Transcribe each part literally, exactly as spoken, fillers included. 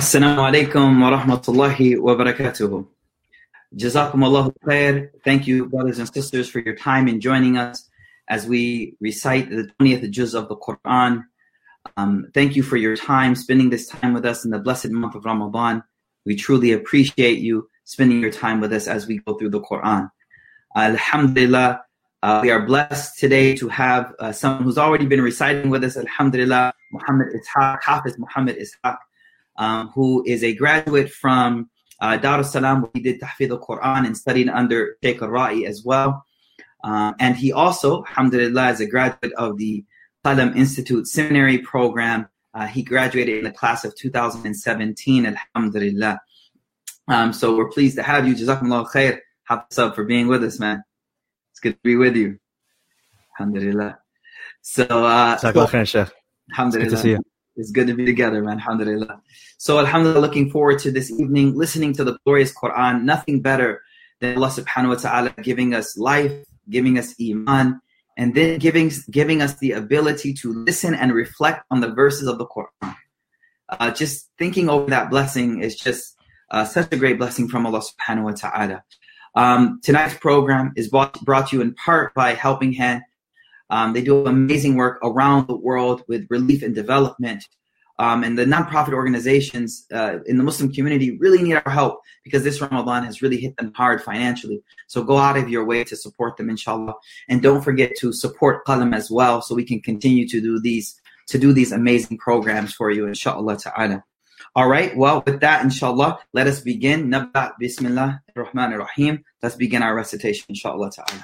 Assalamu alaikum wa rahmatullahi wa barakatuhu. Jazakumullahu khair. Thank you, brothers and sisters, for your time in joining us as we recite the twentieth juz of the Quran. Um, thank you for your time, spending this time with us in the blessed month of Ramadan. We truly appreciate you spending your time with us as we go through the Quran. Alhamdulillah, uh, we are blessed today to have uh, someone who's already been reciting with us, Alhamdulillah, Muhammad Ishaq, Hafiz Muhammad Ishaq, um, who is a graduate from uh, Dar es Salaam, where he did Tahfidh al-Quran and studied under Sheikh al-Ra'i as well. Um, and he also, Alhamdulillah, is a graduate of the Qalam Institute Seminary Program. Uh, he graduated in the class of two thousand seventeen, Alhamdulillah. Um, so we're pleased to have you. Jazakumullah khair. Hafiz up for being with us, man. It's good to be with you. Alhamdulillah. So, uh, so Alhamdulillah. It's good to see you. It's good to be together, man. Alhamdulillah. So, Alhamdulillah, looking forward to this evening, listening to the glorious Quran. Nothing better than Allah subhanahu wa ta'ala giving us life, giving us iman, and then giving, giving us the ability to listen and reflect on the verses of the Quran. Uh, just thinking over that blessing is just uh, such a great blessing from Allah subhanahu wa ta'ala. Um, tonight's program is brought, brought to you in part by Helping Hand. Um, they do amazing work around the world with relief and development. Um, and the nonprofit organizations uh, in the Muslim community really need our help because this Ramadan has really hit them hard financially. So go out of your way to support them, inshallah. And don't forget to support Qalam as well so we can continue to do these to do these amazing programs for you, inshallah ta'ala. All right, well, with that, inshallah, let us begin. Nabda bismillah ar-Rahman ar-Rahim. Let's begin our recitation, inshallah ta'ala.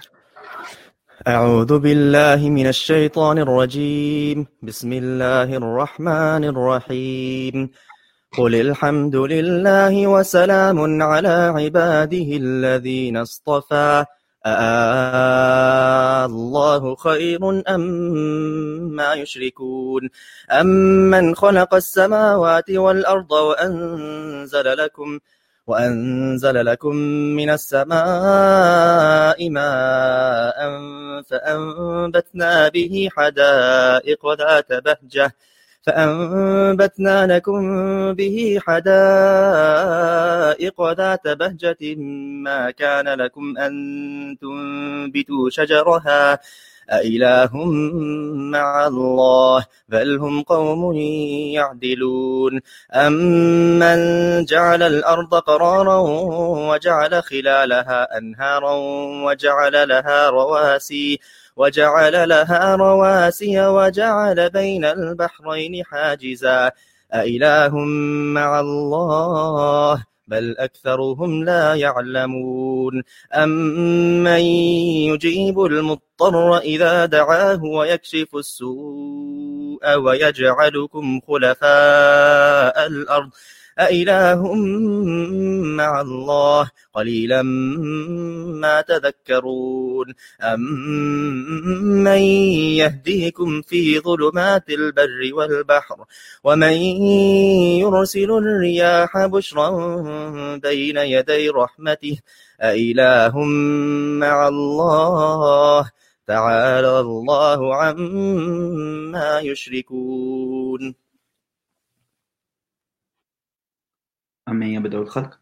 أعوذ بالله من الشيطان الرجيم بسم الله الرحمن الرحيم قل الحمد لله وسلام على عباده الذين اصطفى الله خير أم ما يشركون أمن خلق السماوات والأرض وأنزل لكم وأنزل لكم من السماء ماء فأنبتنا به حدائق ذات بهجة فأنبتنا لكم به حدائق ذات بهجة ما كان لكم أن تنبتوا شجرها أإله مع الله بل هم قوم يعدلون أمن جعل الأرض قرارا وجعل خلالها أنهارا وجعل لها رواسي وجعل لها رواسي وجعل بين البحرين حاجزا أإله مع الله بل أكثرهم لا يعلمون أمن يجيب المضطر إذا دعاه ويكشف السوء ويجعلكم خلفاء الأرض أإله مع الله قليلا ما تذكرون أمن يهديكم في ظلمات البر والبحر ومن يرسل الرياح بشرا بين يدي رحمته أإله مع الله تعالى الله عما يشركون أمن يبدأ الخلق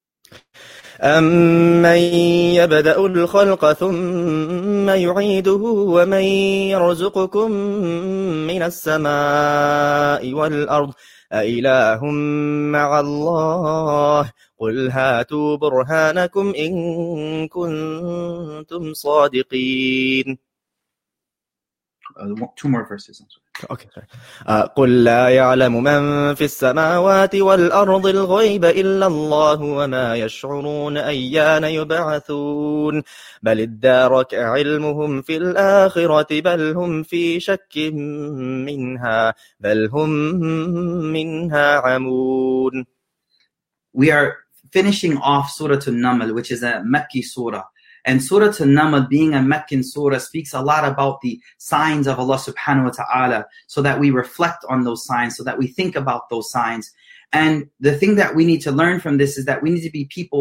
أمن يبدأ الخلق ثم يعيده ومن يرزقكم من السماء والأرض أإله مع الله قل هاتوا برهانكم إن كنتم صادقين. Uh, two more verses. Okay. uh, قل لا يعلم من في السماوات والأرض الغيب إلا الله وما يشعرون أيان يبعثون بل ادارك علمهم في الآخرة بل هم في شك منها بل هم منها عمون. We are finishing off Surah An-Naml, which is a Makki surah. And Surah An-Naml, being a Meccan surah, speaks a lot about the signs of Allah subhanahu wa ta'ala, so that we reflect on those signs, so that we think about those signs. And the thing that we need to learn from this is that we need to be people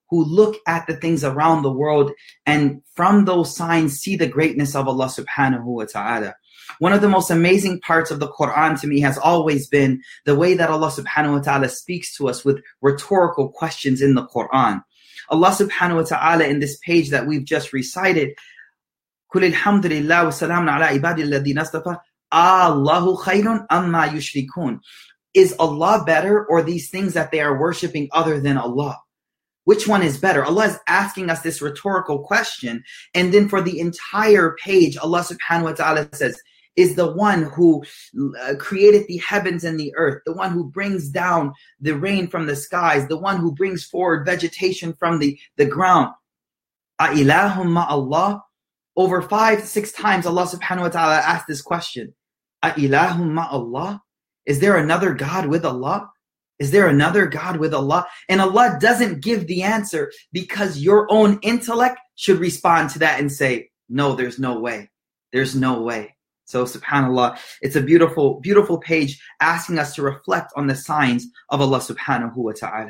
who look at the things around the world and from those signs see the greatness of Allah subhanahu wa ta'ala. One of the most amazing parts of the Quran to me has always been the way that Allah subhanahu wa ta'ala speaks to us with rhetorical questions in the Quran. Allah subhanahu wa ta'ala in this page that we've just recited, قُلِ الْحَمْدُ لِلَّهِ وَسَلَامٌ عَلَىٰ عِبَادِ الَّذِينَ اصْطَفَىٰ Allahu khayrun amma yushrikun. Is Allah better, or these things that they are worshiping other than Allah? Which one is better? Allah is asking us this rhetorical question. And then for the entire page, Allah subhanahu wa ta'ala says, is the one who uh, created the heavens and the earth, the one who brings down the rain from the skies, the one who brings forward vegetation from the, the ground. A'ilahum ma'allah. Over five, six times Allah subhanahu wa ta'ala asked this question. A'ilahum ma'allah. Is there another God with Allah? Is there another God with Allah? And Allah doesn't give the answer because your own intellect should respond to that and say, no, there's no way. There's no way. So subhanAllah, it's a beautiful, beautiful page asking us to reflect on the signs of Allah subhanahu wa ta'ala.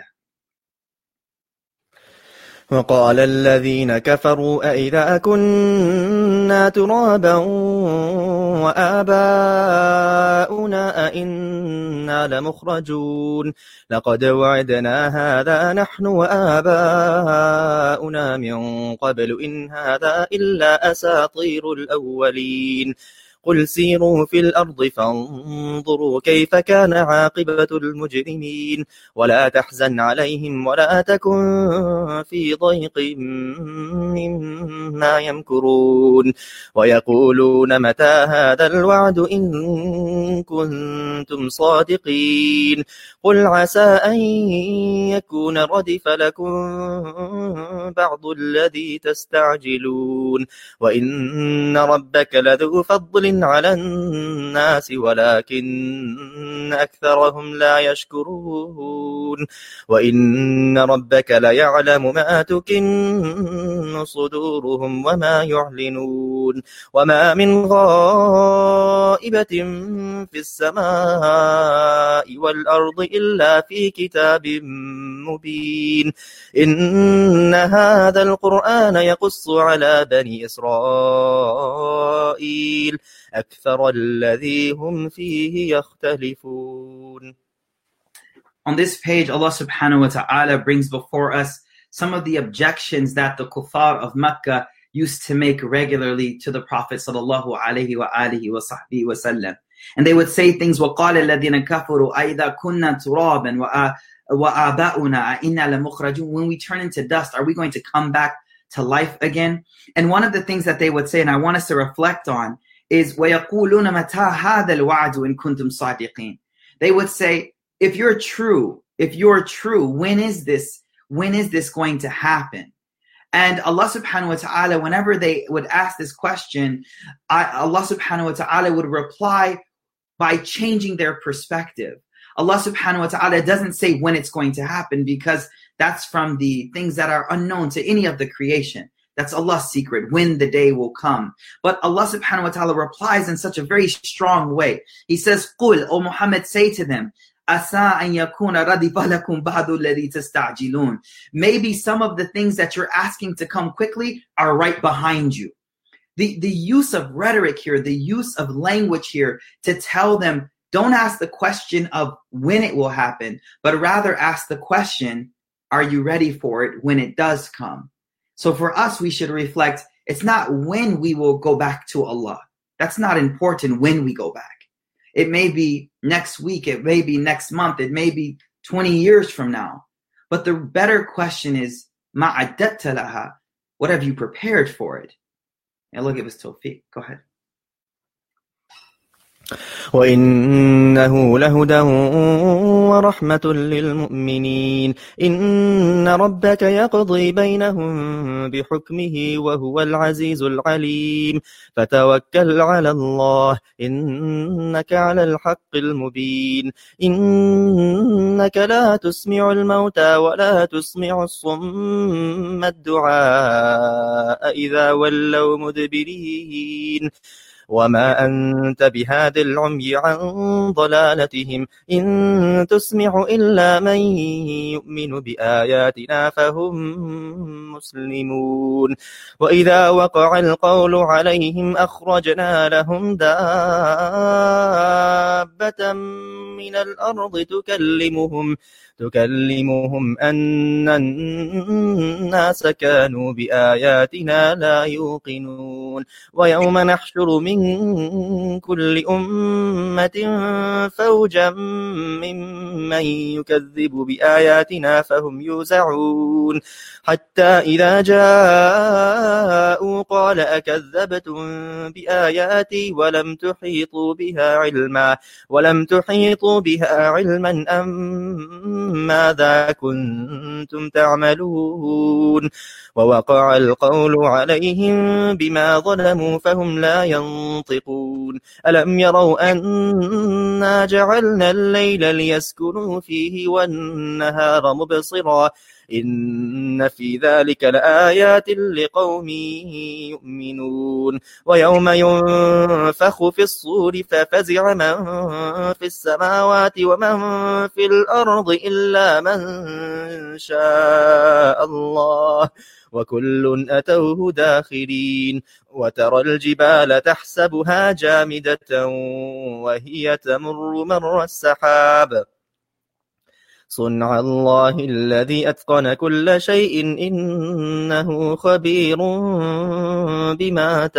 وقال الذين كفروا أئذا كنا ترابا وآباؤنا أئنا لمخرجون لقد وعدنا هذا نحن وآباؤنا من قبل إن هذا إلا أساطير الأولين قل سيروا في الأرض فانظروا كيف كان عاقبة المجرمين ولا تحزن عليهم ولا تكن في ضيق مما يمكرون ويقولون متى هذا الوعد إن كنتم صادقين قل عسى أن يكون ردف لكم بعض الذي تستعجلون وإن ربك لذو فضل على الناس ولكن أكثرهم لا يشكرون وإن ربك ليعلم ما تكن صدورهم وما يعلنون وما من غائبة في السماء والأرض إلا في كتاب مبين إن هذا القرآن يقص على بني إسرائيل أكثر الذي هم فيه يختلفون. On this page, Allah subhanahu wa ta'ala brings before us some of the objections that the kuffar of Mecca used to make regularly to the Prophet sallallahu alayhi wa alihi wa sahbihi wa sallam. And they would say things, وَقَالَ الَّذِينَ كَفَرُوا أَإِذَا كُنَّا تُرَابًا وَآبَاؤُنَا أَإِنَّا لَمُخْرَجُونَ. When we turn into dust, are we going to come back to life again? And one of the things that they would say, and I want us to reflect on, is وَيَقُولُونَ مَتَى هَذَا الْوَعْدُ إِن كُنتُمْ صَادِقِينَ. They would say, if you're true, if you're true, when is this, when is this going to happen? And Allah subhanahu wa ta'ala, whenever they would ask this question, I, Allah subhanahu wa ta'ala would reply by changing their perspective. Allah subhanahu wa ta'ala doesn't say when it's going to happen because that's from the things that are unknown to any of the creation. That's Allah's secret, when the day will come. But Allah subhanahu wa ta'ala replies in such a very strong way. He says, قُلْ, O Muhammad, say to them, أَسَىٰ أَن يَكُونَ رَدِفَ لَكُمْ بَعْضُ الَّذِي تَسْتَعْجِلُونَ. Maybe some of the things that you're asking to come quickly are right behind you. The, the use of rhetoric here, the use of language here to tell them, don't ask the question of when it will happen, but rather ask the question, are you ready for it when it does come? So for us, we should reflect, it's not when we will go back to Allah. That's not important when we go back. It may be next week, it may be next month, it may be twenty years from now. But the better question is, مَا عَدَّدْتَ لَهَا. What have you prepared for it? And Allah give us tawfiq. Go ahead. وإنه لهدى ورحمة للمؤمنين إن ربك يقضي بينهم بحكمه وهو العزيز العليم فتوكل على الله إنك على الحق المبين إنك لا تسمع الموتى ولا تسمع الصم الدعاء إذا ولوا مدبرين وما أنت بهاد العمي عن ضلالتهم إن تسمع إلا من يؤمن بآياتنا فهم مسلمون وإذا وقع القول عليهم أخرجنا لهم دابة من الأرض تكلمهم تكلمهم أن الناس كانوا بآياتنا لا يوقنون ويوم نحشر من كل أمة فوجا ممن يكذب بآياتنا فهم يوزعون حتى إذا جاءوا قال أكذبتم بآياتي ولم تحيطوا بها علما ولم تحيطوا بها علما أم ماذا كنتم تعملون ووقع القول عليهم بما ظلموا فهم لا ينطقون ألم يروا أنا جعلنا الليل ليسكنوا فيه والنهار مبصرا إن في ذلك لآيات لقوم يؤمنون ويوم ينفخ في الصور ففزع من في السماوات ومن في الأرض إلا من شاء الله وكل أتوه داخرين وترى الجبال تحسبها جامدة وهي تمر مر السحاب صنع الله الذي أتقن كل شيء إنه خبير بما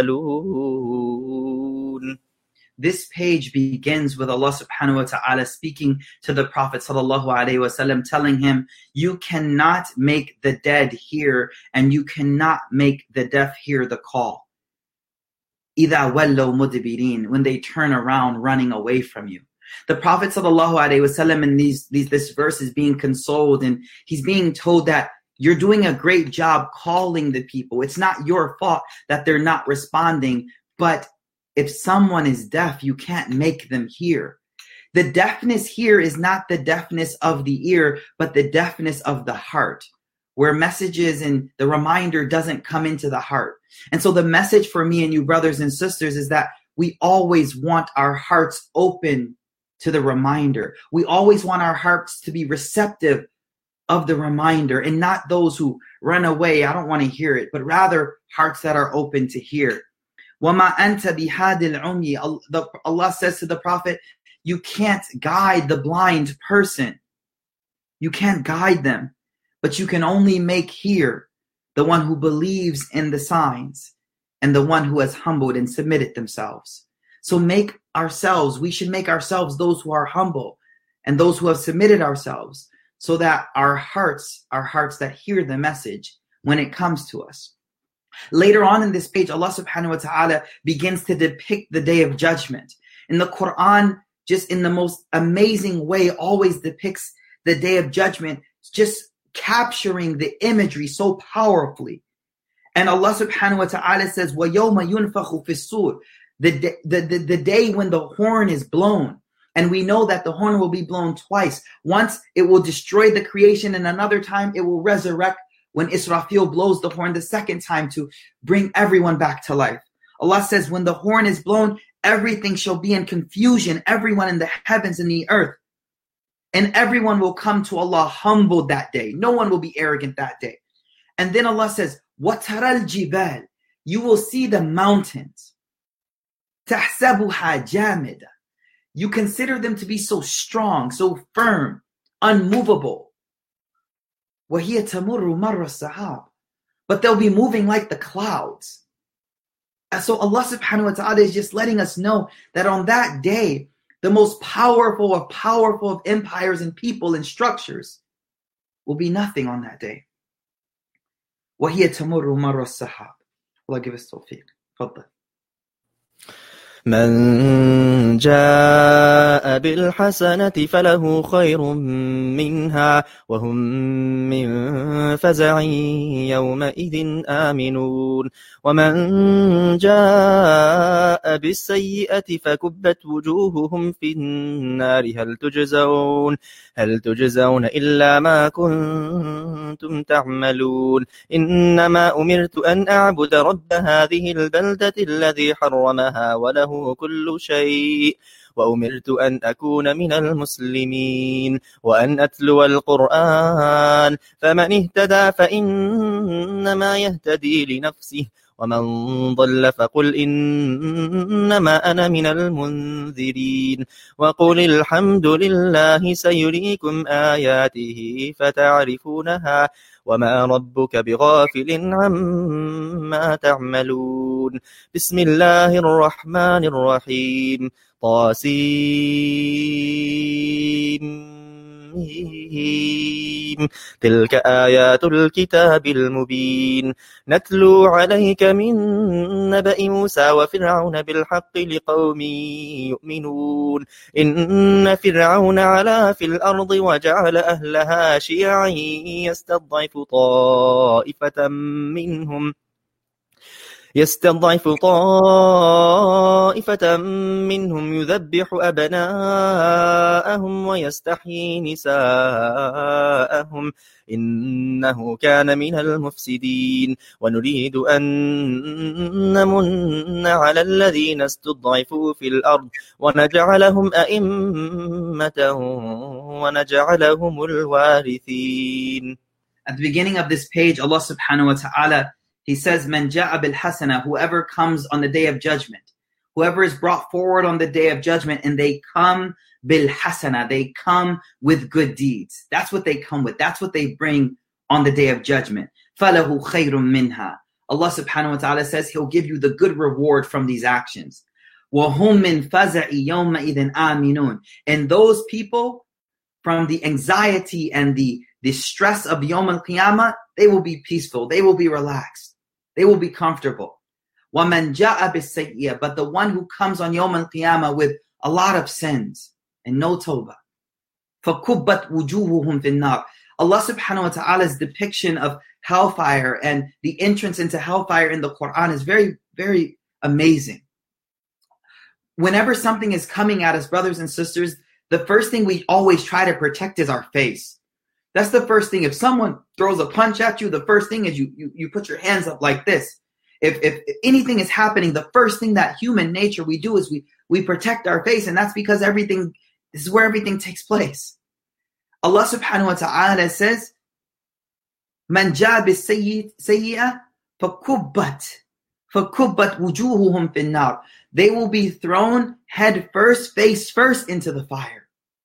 تفعلون. This page begins with Allah subhanahu wa ta'ala speaking to the Prophet sallallahu alayhi wa sallam, telling him, you cannot make the dead hear and you cannot make the deaf hear the call. إِذَا وَلَّوْا مُدْبِرِينَ, when they turn around running away from you. The Prophet sallallahu alaihi wasallam in these, these this verse is being consoled, and he's being told that you're doing a great job calling the people. It's not your fault that they're not responding, but if someone is deaf, you can't make them hear. The deafness here is not the deafness of the ear, but the deafness of the heart, where messages and the reminder doesn't come into the heart. And so the message for me and you brothers and sisters is that we always want our hearts open to the reminder. We always want our hearts to be receptive of the reminder and not those who run away. I don't want to hear it, but rather hearts that are open to hear. وَمَا أَنْتَ بِهَادِ الْعُمْيِ, Allah says to the Prophet, you can't guide the blind person. You can't guide them, but you can only make hear the one who believes in the signs and the one who has humbled and submitted themselves. So make ourselves, we should make ourselves those who are humble and those who have submitted ourselves, so that our hearts are hearts that hear the message when it comes to us. Later on in this page, Allah subhanahu wa ta'ala begins to depict the day of judgment. In the Quran, just in the most amazing way, always depicts the day of judgment, just capturing the imagery so powerfully. And Allah subhanahu wa ta'ala says, وَيَوْمَ يُنْفَخُ فِي الصُّورِ, The, the, the, the day when the horn is blown. And we know that the horn will be blown twice. Once it will destroy the creation, and another time it will resurrect when Israfil blows the horn the second time to bring everyone back to life. Allah says, when the horn is blown, everything shall be in confusion, everyone in the heavens and the earth. And everyone will come to Allah humbled that day. No one will be arrogant that day. And then Allah says, وَتَرَى الْجِبَالِ, you will see the mountains. تَحْسَبُهَا جَامِدًا, you consider them to be so strong, so firm, unmovable. وَهِيَ تَمُرُّ مَرَّ السَّحَابِ, but they'll be moving like the clouds. And so Allah subhanahu wa ta'ala is just letting us know that on that day, the most powerful of powerful of empires and people and structures will be nothing on that day. وَهِيَ تَمُرُّ مَرَّ السَّحَابِ. Allah give us tawfiq. Fadda. من جاء بالحسنة فله خير منها وهم من فزع يومئذ آمنون ومن جاء بالسيئة فكبت وجوههم في النار هل تجزون هل تجزون إلا ما كنتم تعملون إنما أمرت أن أعبد رب هذه البلدة الذي حرمها وله كل شيء وأمرت أن أكون من المسلمين وأن أتلو القرآن فمن اهتدى فإنما يهتدي لنفسه ومن ضل فقل إنما أنا من المنذرين وقل الحمد لله سيريكم آياته فتعرفونها وما ربك بغافل عما تعملون بسم الله الرحمن الرحيم طاسيم تلك آيات الكتاب المبين نتلو عليك من نبأ موسى وفرعون بالحق لقوم يؤمنون إن فرعون علا في الأرض وجعل أهلها شيعا يستضعف طائفة منهم يستضعف طائفة منهم يذبح أبناءهم ويستحيي نساءهم إنه كان من المفسدين ونريد أن نمن على الذين استضعفوا في الأرض ونجعلهم أئمة ونجعلهم الوارثين. At the beginning of this page, Allah subhanahu wa ta'ala, He says, "Man ja'a bil hasana," whoever comes on the day of judgment, whoever is brought forward on the day of judgment, and they come bil hasana, they come with good deeds. That's what they come with. That's what they bring on the day of judgment. Falahu khayrun minha. Allah subhanahu wa ta'ala says He'll give you the good reward from these actions. Wa hum min faza'i yawma idhin aminun. And those people, from the anxiety and the, the stress of Yawm al-Qiyamah, they will be peaceful. They will be relaxed. They will be comfortable. وَمَنْ جَاءَ بِالسَّيِّئَةِ. But the one who comes on Yawm al-Qiyamah with a lot of sins and no tawbah. فَكُبَّتْ وُجُوهُهُمْ فِي النَّارِ. Allah subhanahu wa ta'ala's depiction of hellfire and the entrance into hellfire in the Quran is very, very amazing. Whenever something is coming at us, brothers and sisters, the first thing we always try to protect is our face. That's the first thing. If someone throws a punch at you, the first thing is you, you, you put your hands up like this. If, if anything is happening, the first thing that human nature we do is we, we protect our face. And that's because everything, this is where everything takes place. Allah subhanahu wa ta'ala says, "Man jaa bis-sayyi'ah fakubbat, fakubbat wujuhuhum fin nar." They will be thrown head first, face first into the fire.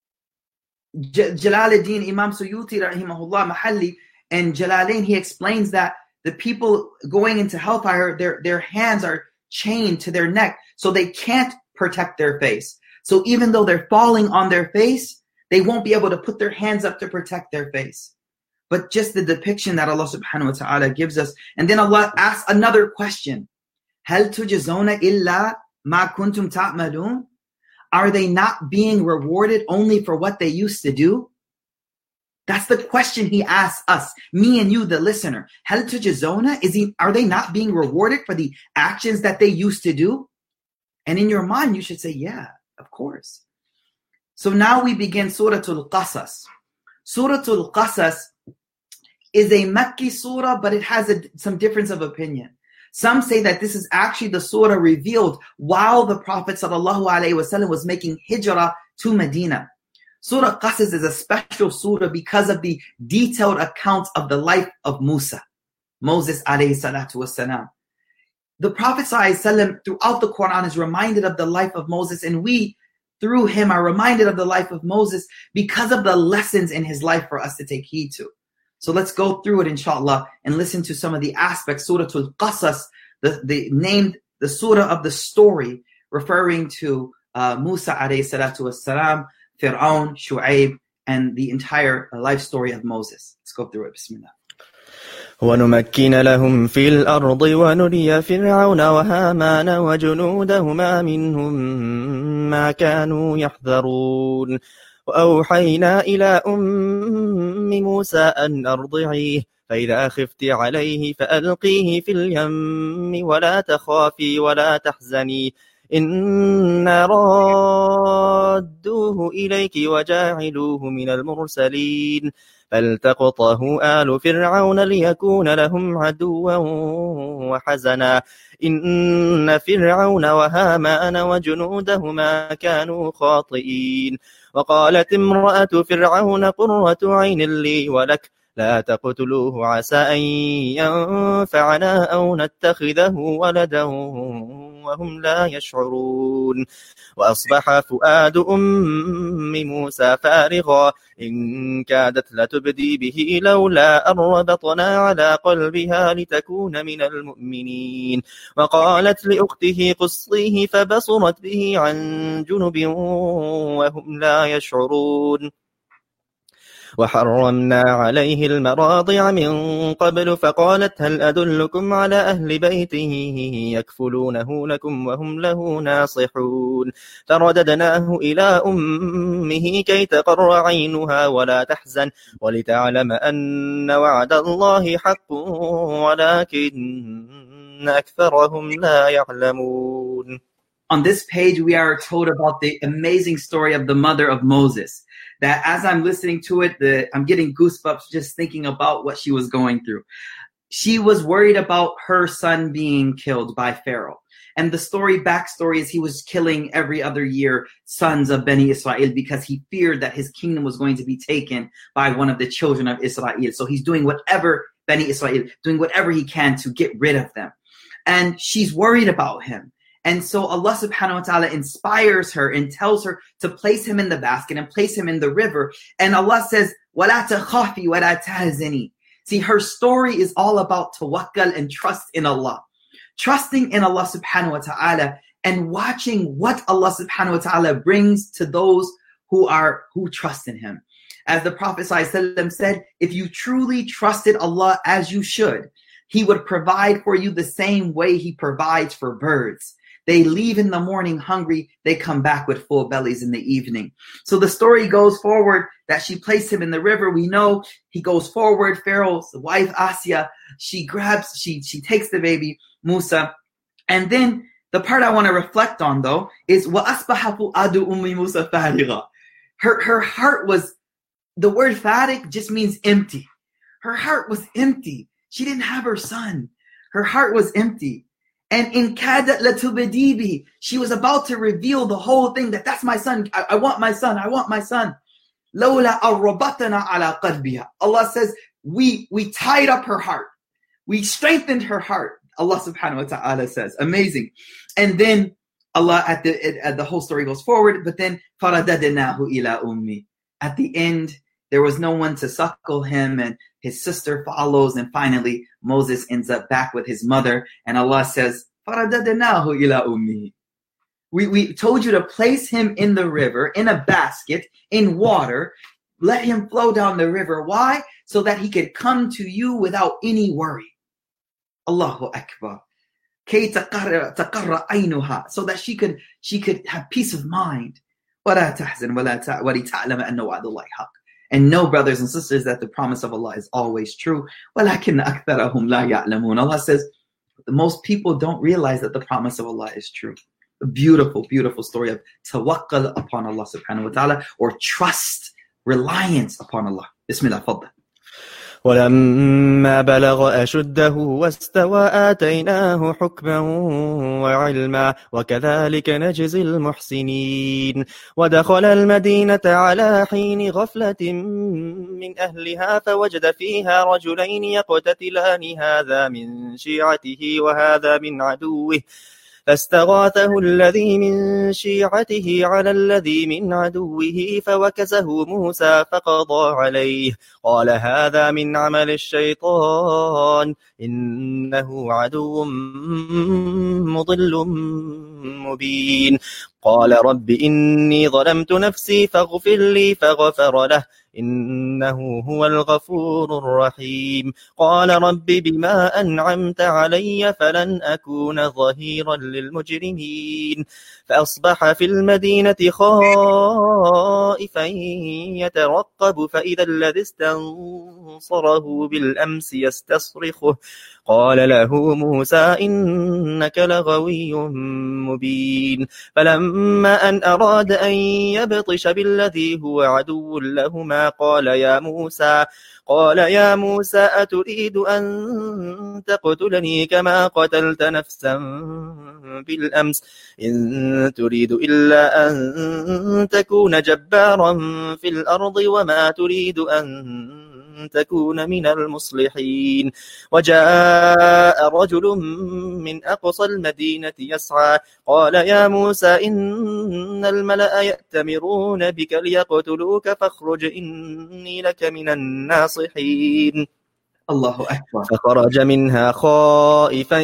Jalaluddin Imam Suyuti rahimahullah Mahalli and Jalalain, he explains that the people going into hellfire, their, their hands are chained to their neck, so they can't protect their face. So even though they're falling on their face, they won't be able to put their hands up to protect their face. But just the depiction that Allah subhanahu wa ta'ala gives us. And then Allah asks another question. هَلْ تُجْزَوْنَ إِلَّا مَا كُنْتُمْ تَعْمَلُونَ. Are they not being rewarded only for what they used to do? That's the question He asks us, me and you, the listener. Hal tujazona? Is he? Are they not being rewarded for the actions that they used to do? And in your mind, you should say, yeah, of course. So now we begin Suratul Qasas. Suratul Qasas is a Makki surah, but it has a, some difference of opinion. Some say that this is actually the surah revealed while the Prophet ﷺ was making hijrah to Medina. Surah Qasas is a special surah because of the detailed accounts of the life of Musa, Moses alayhi salatu wasalam. The Prophet ﷺ throughout the Quran is reminded of the life of Moses, and we through him are reminded of the life of Moses because of the lessons in his life for us to take heed to. So let's go through it, inshallah, and listen to some of the aspects. Suratul Qasas, the, the named the surah of the story, referring to uh, Musa alayhi salatu wassalam, Fir'aun, Shu'aib, and the entire life story of Moses. Let's go through it. Bismillah. ونمكن لهم في الأرض ونري فرعون وهامان وجنودهما منهم ما كانوا يحذرون وأوحينا إلى أم موسى أن أرضعيه فإذا خفت عليه فألقيه في اليم ولا تخافي ولا تحزني إنا رادوه إليك وجاعلوه من المرسلين فالتقطه آل فرعون ليكون لهم عدوا وحزنا إن فرعون وهامان وجنودهما كانوا خاطئين وقالت امرأة فرعون قرة عين لي ولك لا تقتلوه عسى أن ينفعنا أو نتخذه ولدا وهم لا يشعرون وأصبح فؤاد أم موسى فارغا إن كادت لتبدي به لولا أن ربطنا على قلبها لتكون من المؤمنين وقالت لأخته قصيه فبصرت به عن جنب وهم لا يشعرون وحرمنا عليه المراضع من قبل فقالت هل أدلكم على أهل بيته يكفلونه لكم وهم له ناصحون فرددناه إلى أمه كي تقر عينها ولا تحزن ولتعلم أن وعد الله حق ولكن أكثرهم لا يعلمون. On this page, we are told about the amazing story of the mother of Moses. That as I'm listening to it, the, I'm getting goosebumps just thinking about what she was going through. She was worried about her son being killed by Pharaoh. And the story, backstory is he was killing every other year sons of Beni Israel because he feared that his kingdom was going to be taken by one of the children of Israel. So he's doing whatever, Beni Israel, doing whatever he can to get rid of them. And she's worried about him. And so Allah subhanahu wa ta'ala inspires her and tells her to place him in the basket and place him in the river. And Allah says, وَلَا تَخَافِي وَلَا تَحْزَنِي. See, her story is all about tawakkal and trust in Allah. Trusting in Allah subhanahu wa ta'ala and watching what Allah subhanahu wa ta'ala brings to those who are, who trust in him. As the Prophet ﷺ said, if you truly trusted Allah as you should, he would provide for you the same way he provides for birds. They leave in the morning hungry. They come back with full bellies in the evening. So the story goes forward that she placed him in the river. We know he goes forward. Pharaoh's wife, Asya, she grabs, she, she takes the baby, Musa. And then the part I want to reflect on though is وَأَصْبَحَ فُؤَادُ أُمِّ مُوسَى فَارِغًا. Her, her heart was, the word farig just means empty. Her heart was empty. She didn't have her son. Her heart was empty. And in kadat latubadibi, she was about to reveal the whole thing that that's my son. I, I want my son. I want my son. Lawla arrabatana ala qalbiha. Allah says we we tied up her heart. We strengthened her heart. Allah subhanahu wa ta'ala says, amazing. And then Allah at the at the whole story goes forward. But then faradadnahu ila ummi. At the end, there was no one to suckle him, and his sister follows, and finally Moses ends up back with his mother, and Allah says, فَرَدَدْنَاهُ إِلَىٰ أُمِّهِ. We we told you to place him in the river, in a basket, in water, let him flow down the river. Why? So that he could come to you without any worry. Allahu Akbar. كَيْ تَقَرَّ عَيْنُهَا. So that she could she could have peace of mind. وَلَا تَحْزَنْ وَلَا وَلِتَعْلَمَ أَنَّ وَعْدَ اللَّهِ حَقٌّ. And know, brothers and sisters, that the promise of Allah is always true. وَلَكِنَّ أَكْثَرَهُمْ لَا يَعْلَمُونَ. Allah says, most people don't realize that the promise of Allah is true. A beautiful, beautiful story of tawakkal upon Allah subhanahu wa ta'ala, or trust, reliance upon Allah. Bismillah, faddal. ولما بلغ أشده واستوى آتيناه حكما وعلما وكذلك نجزي المحسنين ودخل المدينة على حين غفلة من أهلها فوجد فيها رجلين يقتتلان هذا من شيعته وهذا من عدوه فاستغاثه الذي من شيعته على الذي من عدوه فوكزه موسى فقضى عليه قال هذا من عمل الشيطان إنه عدو مضل مبين قال رب إني ظلمت نفسي فاغفر لي فغفر له إنه هو الغفور الرحيم قال رب بما أنعمت علي فلن أكون ظهيرا للمجرمين فأصبح في المدينة خائفا يترقب فإذا الذي استنصره بالأمس يستصرخه قال له موسى إنك لغوي مبين فلما أن أراد أن يبطش بالذي هو عدو لهما قال يا موسى قال يا موسى أتريد أن تقتلني كما قتلت نفسا بالأمس إن تريد إلا أن تكون جبارا في الأرض وما تريد أن تكون من المصلحين وجاء رجل من أقصى المدينة يسعى قال يا موسى إن الملأ يأتمرون بك ليقتلوك فاخرج إني لك من الناصحين الله أكبر. فخرج منها خائفا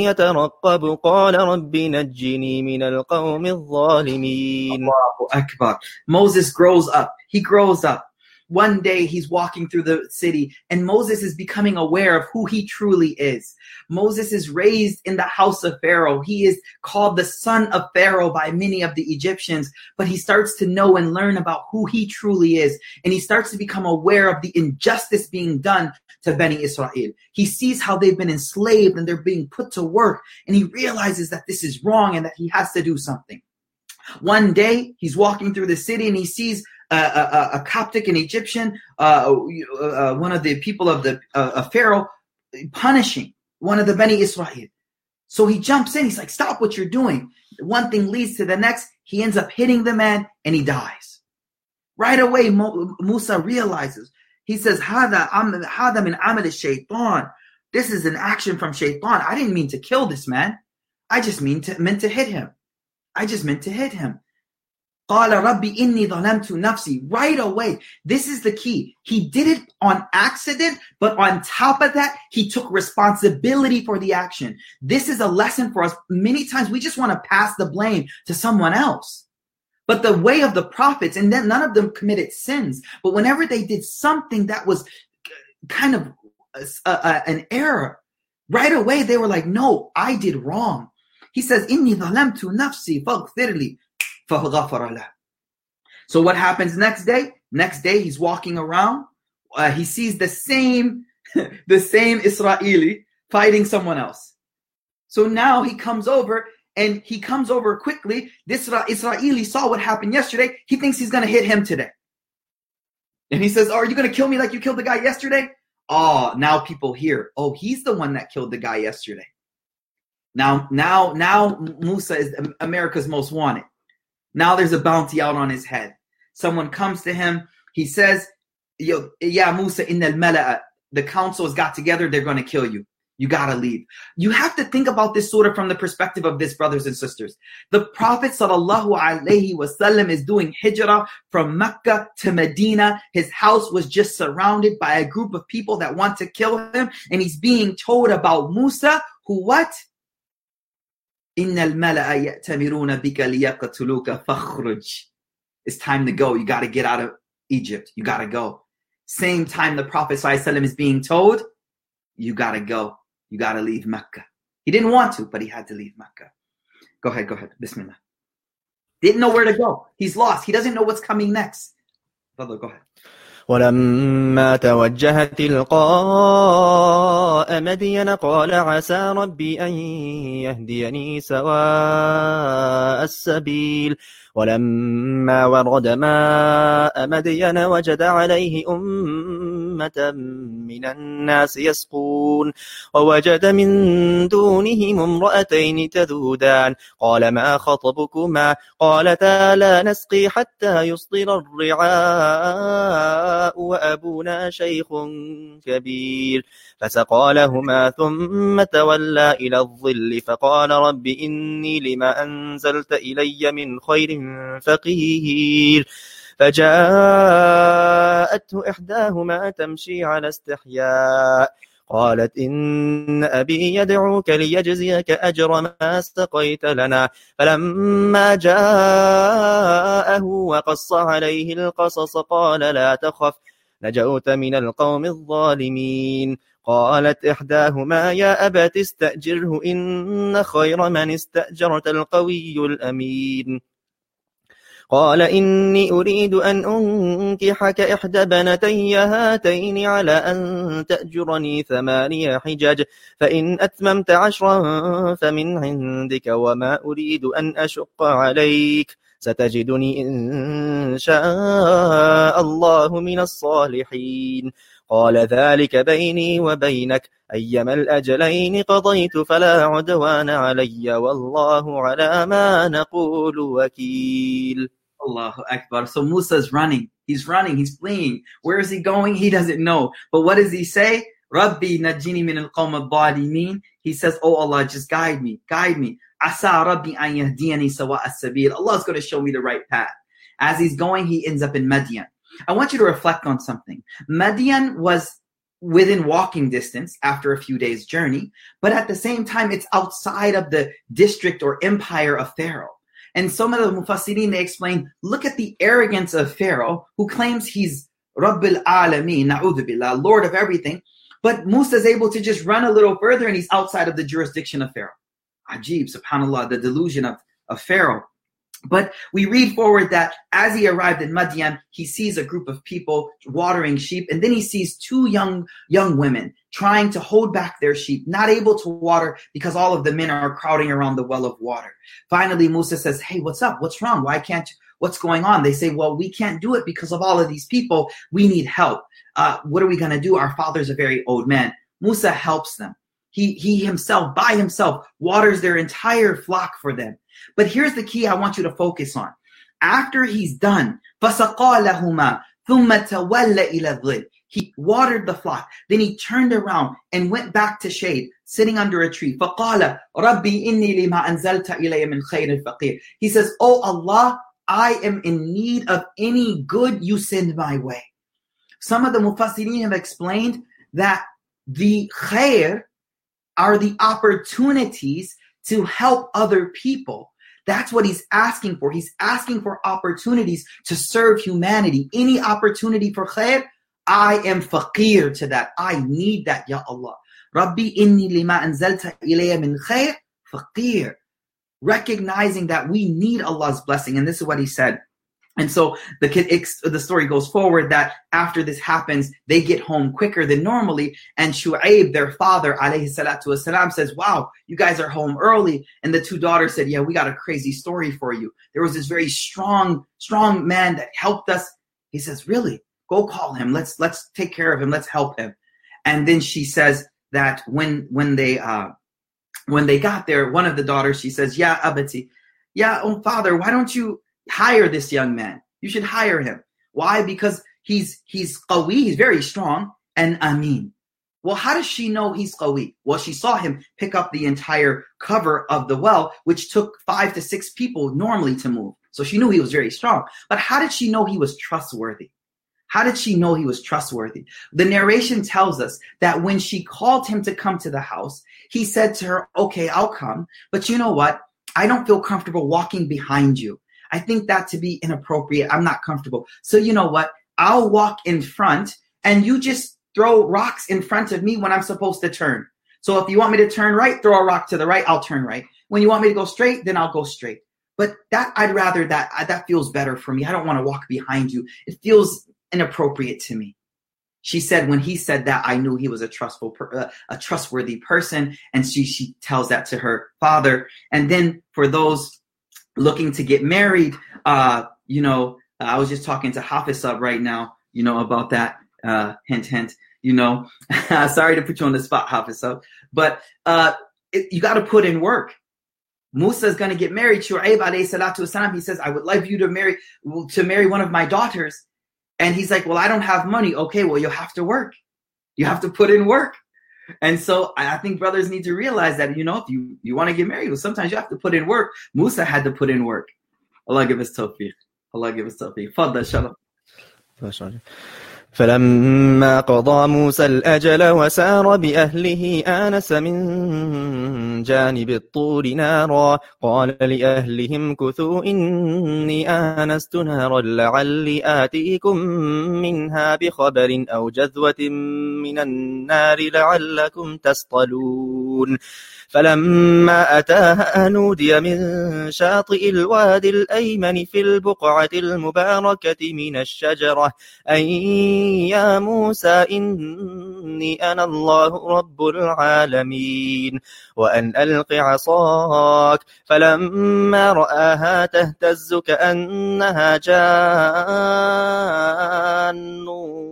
يترقب قال رب نجني من القوم الظالمين. Allahu Akbar. Moses grows up. He grows up. One day he's walking through the city and Moses is becoming aware of who he truly is. Moses is raised in the house of Pharaoh. He is called the son of Pharaoh by many of the Egyptians, but he starts to know and learn about who he truly is. And he starts to become aware of the injustice being done to Bani Israel. He sees how they've been enslaved and they're being put to work. And he realizes that this is wrong and that he has to do something. One day he's walking through the city and he sees a, a, a Coptic, an Egyptian, uh, uh, one of the people of the uh, of Pharaoh, punishing one of the Bani Israel. So he jumps in. He's like, stop what you're doing. One thing leads to the next. He ends up hitting the man and he dies. Right away, Mo- Musa realizes. He says, Hada hada min amal shaitan. This is an action from shaitan. I didn't mean to kill this man. I just mean to, meant to hit him. I just meant to hit him. قَالَ رَبِّ إِنِّي ظَلَمْتُ نَفْسِي. Right away. This is the key. He did it on accident, but on top of that, he took responsibility for the action. This is a lesson for us. Many times we just want to pass the blame to someone else. But the way of the prophets, and then none of them committed sins, but whenever they did something that was kind of a, a, an error, right away they were like, no, I did wrong. He says, إِنِّي ظَلَمْتُ نَفْسِي فَاغْفِرْ لِي فَغَفَرَ لَهُ. So what happens next day? Next day he's walking around. Uh, he sees the same, the same Israeli fighting someone else. So now he comes over and he comes over quickly. This Israeli saw what happened yesterday. He thinks he's going to hit him today. And he says, oh, are you going to kill me like you killed the guy yesterday? Oh, now people hear, oh, he's the one that killed the guy yesterday. Now, now, now Musa is America's most wanted. Now there's a bounty out on his head. Someone comes to him. He says, Yo, yeah, Musa, in the mala'a, the council has got together. They're going to kill you. You got to leave. You have to think about this sort of from the perspective of this, brothers and sisters. The Prophet sallallahu alaihi wasallam is doing hijrah from Mecca to Medina. His house was just surrounded by a group of people that want to kill him. And he's being told about Musa, who what? إِنَّ الْمَلَأَ يَأْتَمِرُونَ بِكَ لِيَقْتُلُوكَ فَاخْرُجْ. It's time to go. You got to get out of Egypt. You got to go. Same time the Prophet ﷺ is being told, you got to go. You got to leave Mecca. He didn't want to, but he had to leave Mecca. Go ahead, go ahead. Bismillah. Didn't know where to go. He's lost. He doesn't know what's coming next. Brother, go ahead. ولما توجه تلقاء مدين قال عسى ربي أن يهديني سواء السبيل ولما ورد ماء مدين وجد عليه أمة من الناس يسقون ووجد من دونهم امرأتين تذودان قال ما خطبكما قالتا لا نسقي حتى يصدر الرعاء وأبونا شيخ كبير فسقى لهما ثم تولى إلى الظل فقال رب إني لما أنزلت إلي من خير فقير فجاءته إحداهما تمشي على استحياء قالت إن أبي يدعوك ليجزيك أجر ما سقيت لنا فلما جاءه وقص عليه القصص قال لا تخف نجوت من القوم الظالمين قالت إحداهما يا أبت استأجره إن خير من استأجرت القوي الأمين قال إني أريد أن أنكحك إحدى بنتي هاتين على أن تأجرني ثماني حجج فإن أتممت عشرا فمن عندك وما أريد أن أشق عليك ستجدني إن شاء الله من الصالحين قال ذلك بيني وبينك أيما الأجلين قضيت فلا عدوان علي والله على ما نقول وكيل. Allahu Akbar. So Musa's running. He's running. He's fleeing. Where is he going? He doesn't know. But what does he say? Rabbi najini min al-qawm al-dhalimin. He says, oh Allah, just guide me. Guide me. Asa Rabbi an yahdiyani sawa as-sabil. Allah is going to show me the right path. As he's going, he ends up in Madian. I want you to reflect on something. Madian was within walking distance after a few days' journey, but at the same time, it's outside of the district or empire of Pharaoh. And some of the Mufassirin, they explain, look at the arrogance of Pharaoh, who claims he's Rabbil Alameen, na'udhu billah, Lord of everything. But Musa is able to just run a little further and he's outside of the jurisdiction of Pharaoh. Ajib, subhanAllah, the delusion of, of Pharaoh. But we read forward that as he arrived in Madian, he sees a group of people watering sheep, and then he sees two young young women trying to hold back their sheep, not able to water because all of the men are crowding around the well of water. Finally, Musa says, hey, what's up? What's wrong? Why can't you? What's going on? They say, well, we can't do it because of all of these people. We need help. Uh, what are we going to do? Our father's a very old man. Musa helps them. He, he himself, by himself, waters their entire flock for them. But here's the key I want you to focus on. After he's done, فَسَقَى لَهُمَا ثُمَّ تَوَلَّ إِلَى الظِّلِّ. He watered the flock. Then he turned around and went back to shade, sitting under a tree. فَقَالَ رَبِّي إِنِّي لِمَا أَنزَلْتَ إِلَيَّ مِنْ خَيْرٍ فَقِيرٍ. He says, oh Allah, I am in need of any good you send my way. Some of the Mufassirin have explained that the khair are the opportunities to help other people. That's what he's asking for. He's asking for opportunities to serve humanity. Any opportunity for khair, I am faqir to that. I need that, Ya Allah. Rabbi inni lima anzalta ilayya min khair faqir. Recognizing that we need Allah's blessing. And this is what he said. And so the the story goes forward that after this happens, they get home quicker than normally. And Shu'aib, their father, alayhi salatu wasalam, says, wow, you guys are home early. And the two daughters said, yeah, we got a crazy story for you. There was this very strong, strong man that helped us. He says, really? Go call him. Let's let's take care of him. Let's help him. And then she says that when when they uh, when they got there, one of the daughters, she says, yeah, abati, yeah, oh father, why don't you hire this young man? You should hire him. Why? Because he's he's qawi, he's very strong, and amin. Well, how does she know he's qawi? Well, she saw him pick up the entire cover of the well, which took five to six people normally to move. So she knew he was very strong. But how did she know he was trustworthy? How did she know he was trustworthy? The narration tells us that when she called him to come to the house, he said to her, okay, I'll come. But you know what? I don't feel comfortable walking behind you. I think that to be inappropriate. I'm not comfortable. So you know what? I'll walk in front and you just throw rocks in front of me when I'm supposed to turn. So if you want me to turn right, throw a rock to the right, I'll turn right. When you want me to go straight, then I'll go straight. But that I'd rather that, that feels better for me. I don't want to walk behind you. It feels inappropriate to me. She said when he said that, I knew he was a trustful, uh, a trustworthy person. And she, she tells that to her father. And then for those looking to get married, uh, you know, uh, I was just talking to Hafiz Sub right now, you know, about that, uh, hint, hint, you know, sorry to put you on the spot, Hafiz Sub, but, uh, it, you got to put in work. Musa is going to get married. Shu'aib alayhi salatu wasalam, he says, I would love you to marry, to marry one of my daughters. And he's like, well, I don't have money. Okay, well, you'll have to work. You have to put in work. And so I think brothers need to realize that, you know, if you, you want to get married, well, sometimes you have to put in work. Musa had to put in work. Allah give us tawfiq. Allah give us tawfiq. Fadda, shalom. فلما قضى موسى الأجل وسار بأهله آنس من جانب الطور نارا قال لأهلهم كثوا إني آنست نارا لعلي آتيكم منها بخبر أو جذوة من النار لعلكم تصطلون فلما أتاها نودي من شاطئ الوادي الأيمن في البقعة المباركة من الشجرة أي يا موسى إني أنا الله رب العالمين وأن ألق عصاك فلما رآها تهتز كأنها جان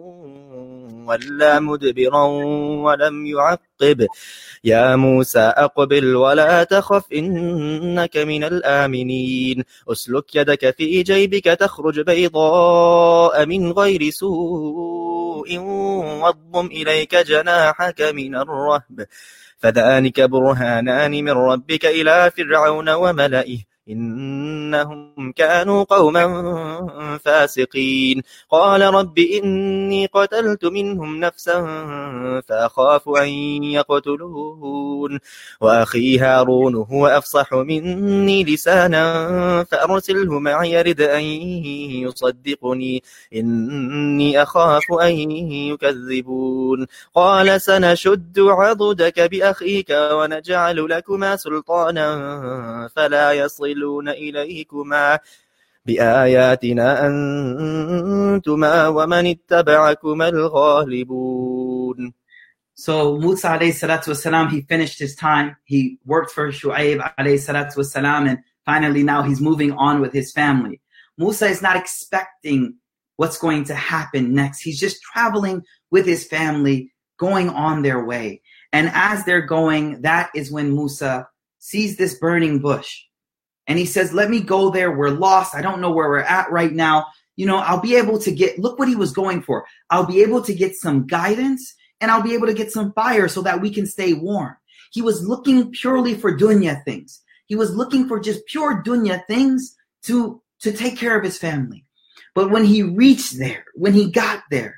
ولا مدبرا ولم يعقب يا موسى أقبل ولا تخف إنك من الآمنين أسلك يدك في جيبك تخرج بيضاء من غير سوء واضم إليك جناحك من الرهب فذلك برهانان من ربك إلى فرعون وملئه إنهم كانوا قوما فاسقين قال رب إني قتلت منهم نفسا فأخاف أن يقتلون وأخي هارون هو أفصح مني لسانا فأرسله معي يرد أن يصدقني إني أخاف أن يكذبون قال سنشد عضدك بأخيك ونجعل لكما سلطانا فلا يصل إليكما بآياتنا أنتما ومن اتبعكما الغالبون. So Musa alayhi salatu wasalam, he finished his time. He worked for Shu'aib alayhi salatu wasalam, and finally now he's moving on with his family. Musa is not expecting what's going to happen next. He's just traveling with his family, going on their way. And as they're going, that is when Musa sees this burning bush. And he says, let me go there. We're lost. I don't know where we're at right now. You know, I'll be able to get, look what he was going for. I'll be able to get some guidance and I'll be able to get some fire so that we can stay warm. He was looking purely for dunya things. He was looking for just pure dunya things to, to take care of his family. But when he reached there, when he got there,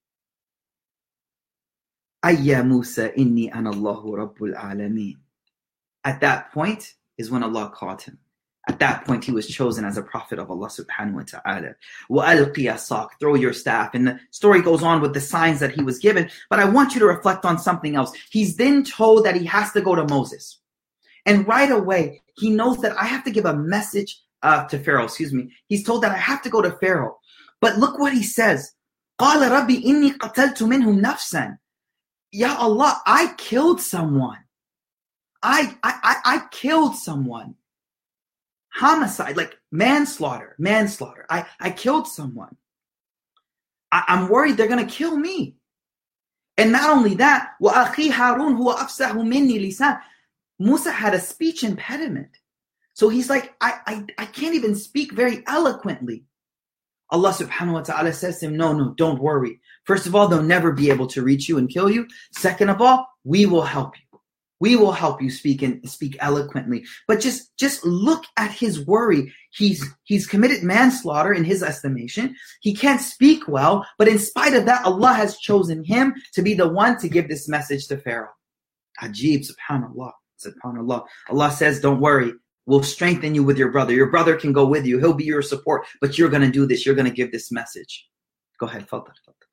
Ayya Musa inni ana Allahu Rabbul Alameen. At that point is when Allah called him. At that point, he was chosen as a prophet of Allah subhanahu wa ta'ala. وَأَلْقِ عَصَاكَ, throw your staff. And the story goes on with the signs that he was given. But I want you to reflect on something else. He's then told that he has to go to Moses. And right away, he knows that I have to give a message uh, to Pharaoh. Excuse me. He's told that I have to go to Pharaoh. But look what he says. قَالَ رَبِّي إِنِّي قَتَلْتُ مِنْهُمْ نَفْسًا. Ya Allah, I killed someone. I, I, I, I killed someone. Homicide, like manslaughter, manslaughter. I, I killed someone. I, I'm worried they're going to kill me. And not only that, وَأَخِي هَارُونَ هُوَ أَفْسَحُ مِنِّي لِسَانٍ. Musa had a speech impediment. So he's like, I, I, I can't even speak very eloquently. Allah subhanahu wa ta'ala says to him, no, no, don't worry. First of all, they'll never be able to reach you and kill you. Second of all, we will help you. We will help you speak and speak eloquently. But just, just look at his worry. He's, he's committed manslaughter in his estimation. He can't speak well, but in spite of that, Allah has chosen him to be the one to give this message to Pharaoh. Ajib, subhanallah, subhanallah. Allah says, don't worry. We'll strengthen you with your brother. Your brother can go with you. He'll be your support, but you're going to do this. You're going to give this message. Go ahead, Fadl.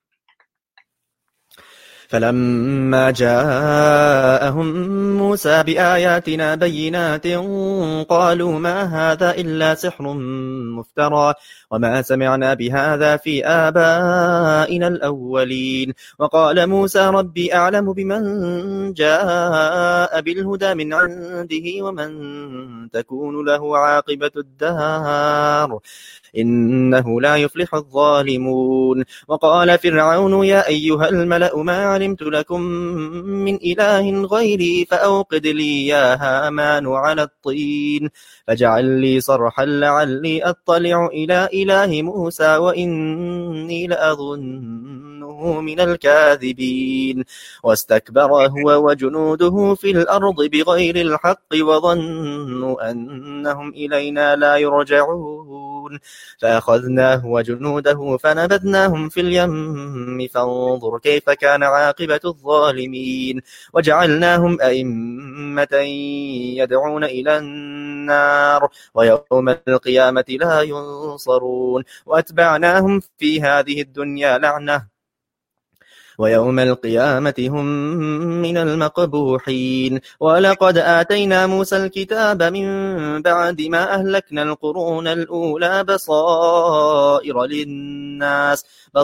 فلما جاءهم موسى بآياتنا بينات قالوا ما هذا إلا سحر مفترى وما سمعنا بهذا في آبائنا الأولين وقال موسى ربي أعلم بمن جاء بالهدى من عنده ومن تكون له عاقبة الدار إنه لا يفلح الظالمون وقال فرعون يا أيها الملأ ما علمت لكم من إله غيري فأوقد لي يا هامان على الطين فاجعل لي صرحا لعلي أطلع إلى إله موسى وإني لأظنه من الكاذبين واستكبر هو وجنوده في الأرض بغير الحق وظنوا أنهم إلينا لا يرجعون يعملون فأخذناه وجنوده فنبذناهم في اليم فانظر كيف كان عاقبة الظالمين وجعلناهم أئمة يدعون إلى النار ويوم القيامة لا ينصرون وأتبعناهم في هذه الدنيا لعنة ويوم القيامة هم من المقبوحين ولقد آتينا موسى الكتاب من بعد ما أهلكنا القرون الأولى بصائر للناس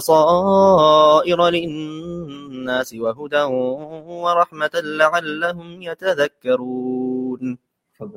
بصائر للناس وهدى ورحمة لعلهم يتذكرون. فضل.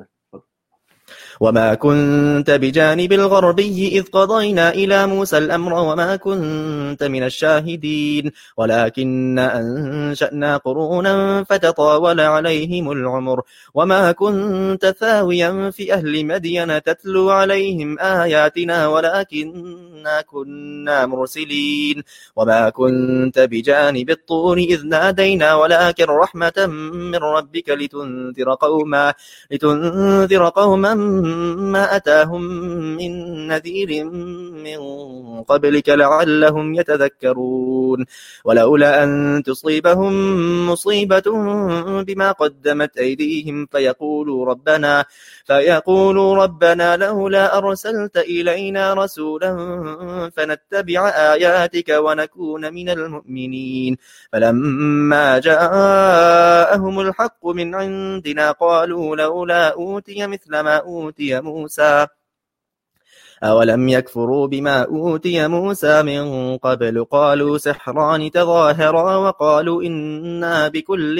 وما كنت بجانب الغربي إذ قضينا إلى موسى الأمر وما كنت من الشاهدين ولكن أنشأنا قرونا فتطاول عليهم العمر وما كنت ثاويا في أهل مدين تتلو عليهم آياتنا ولكننا كنا مرسلين وما كنت بجانب الطور إذ نادينا ولكن رحمة من ربك لتنذر قوما لتنذر قوما ما أتاهم من نذير من قبلك لعلهم يتذكرون ولولا أن تصيبهم مصيبة بما قدمت أيديهم فيقولوا ربنا فيقولوا ربنا لولا أرسلت إلينا رسولا فنتبع آياتك ونكون من المؤمنين فلما جاءهم الحق من عندنا قالوا لولا أوتي مثل ما أوتي موسى أولم يكفروا بما أوتي موسى من قبل قالوا سحران تظاهرا وقالوا إنا بكل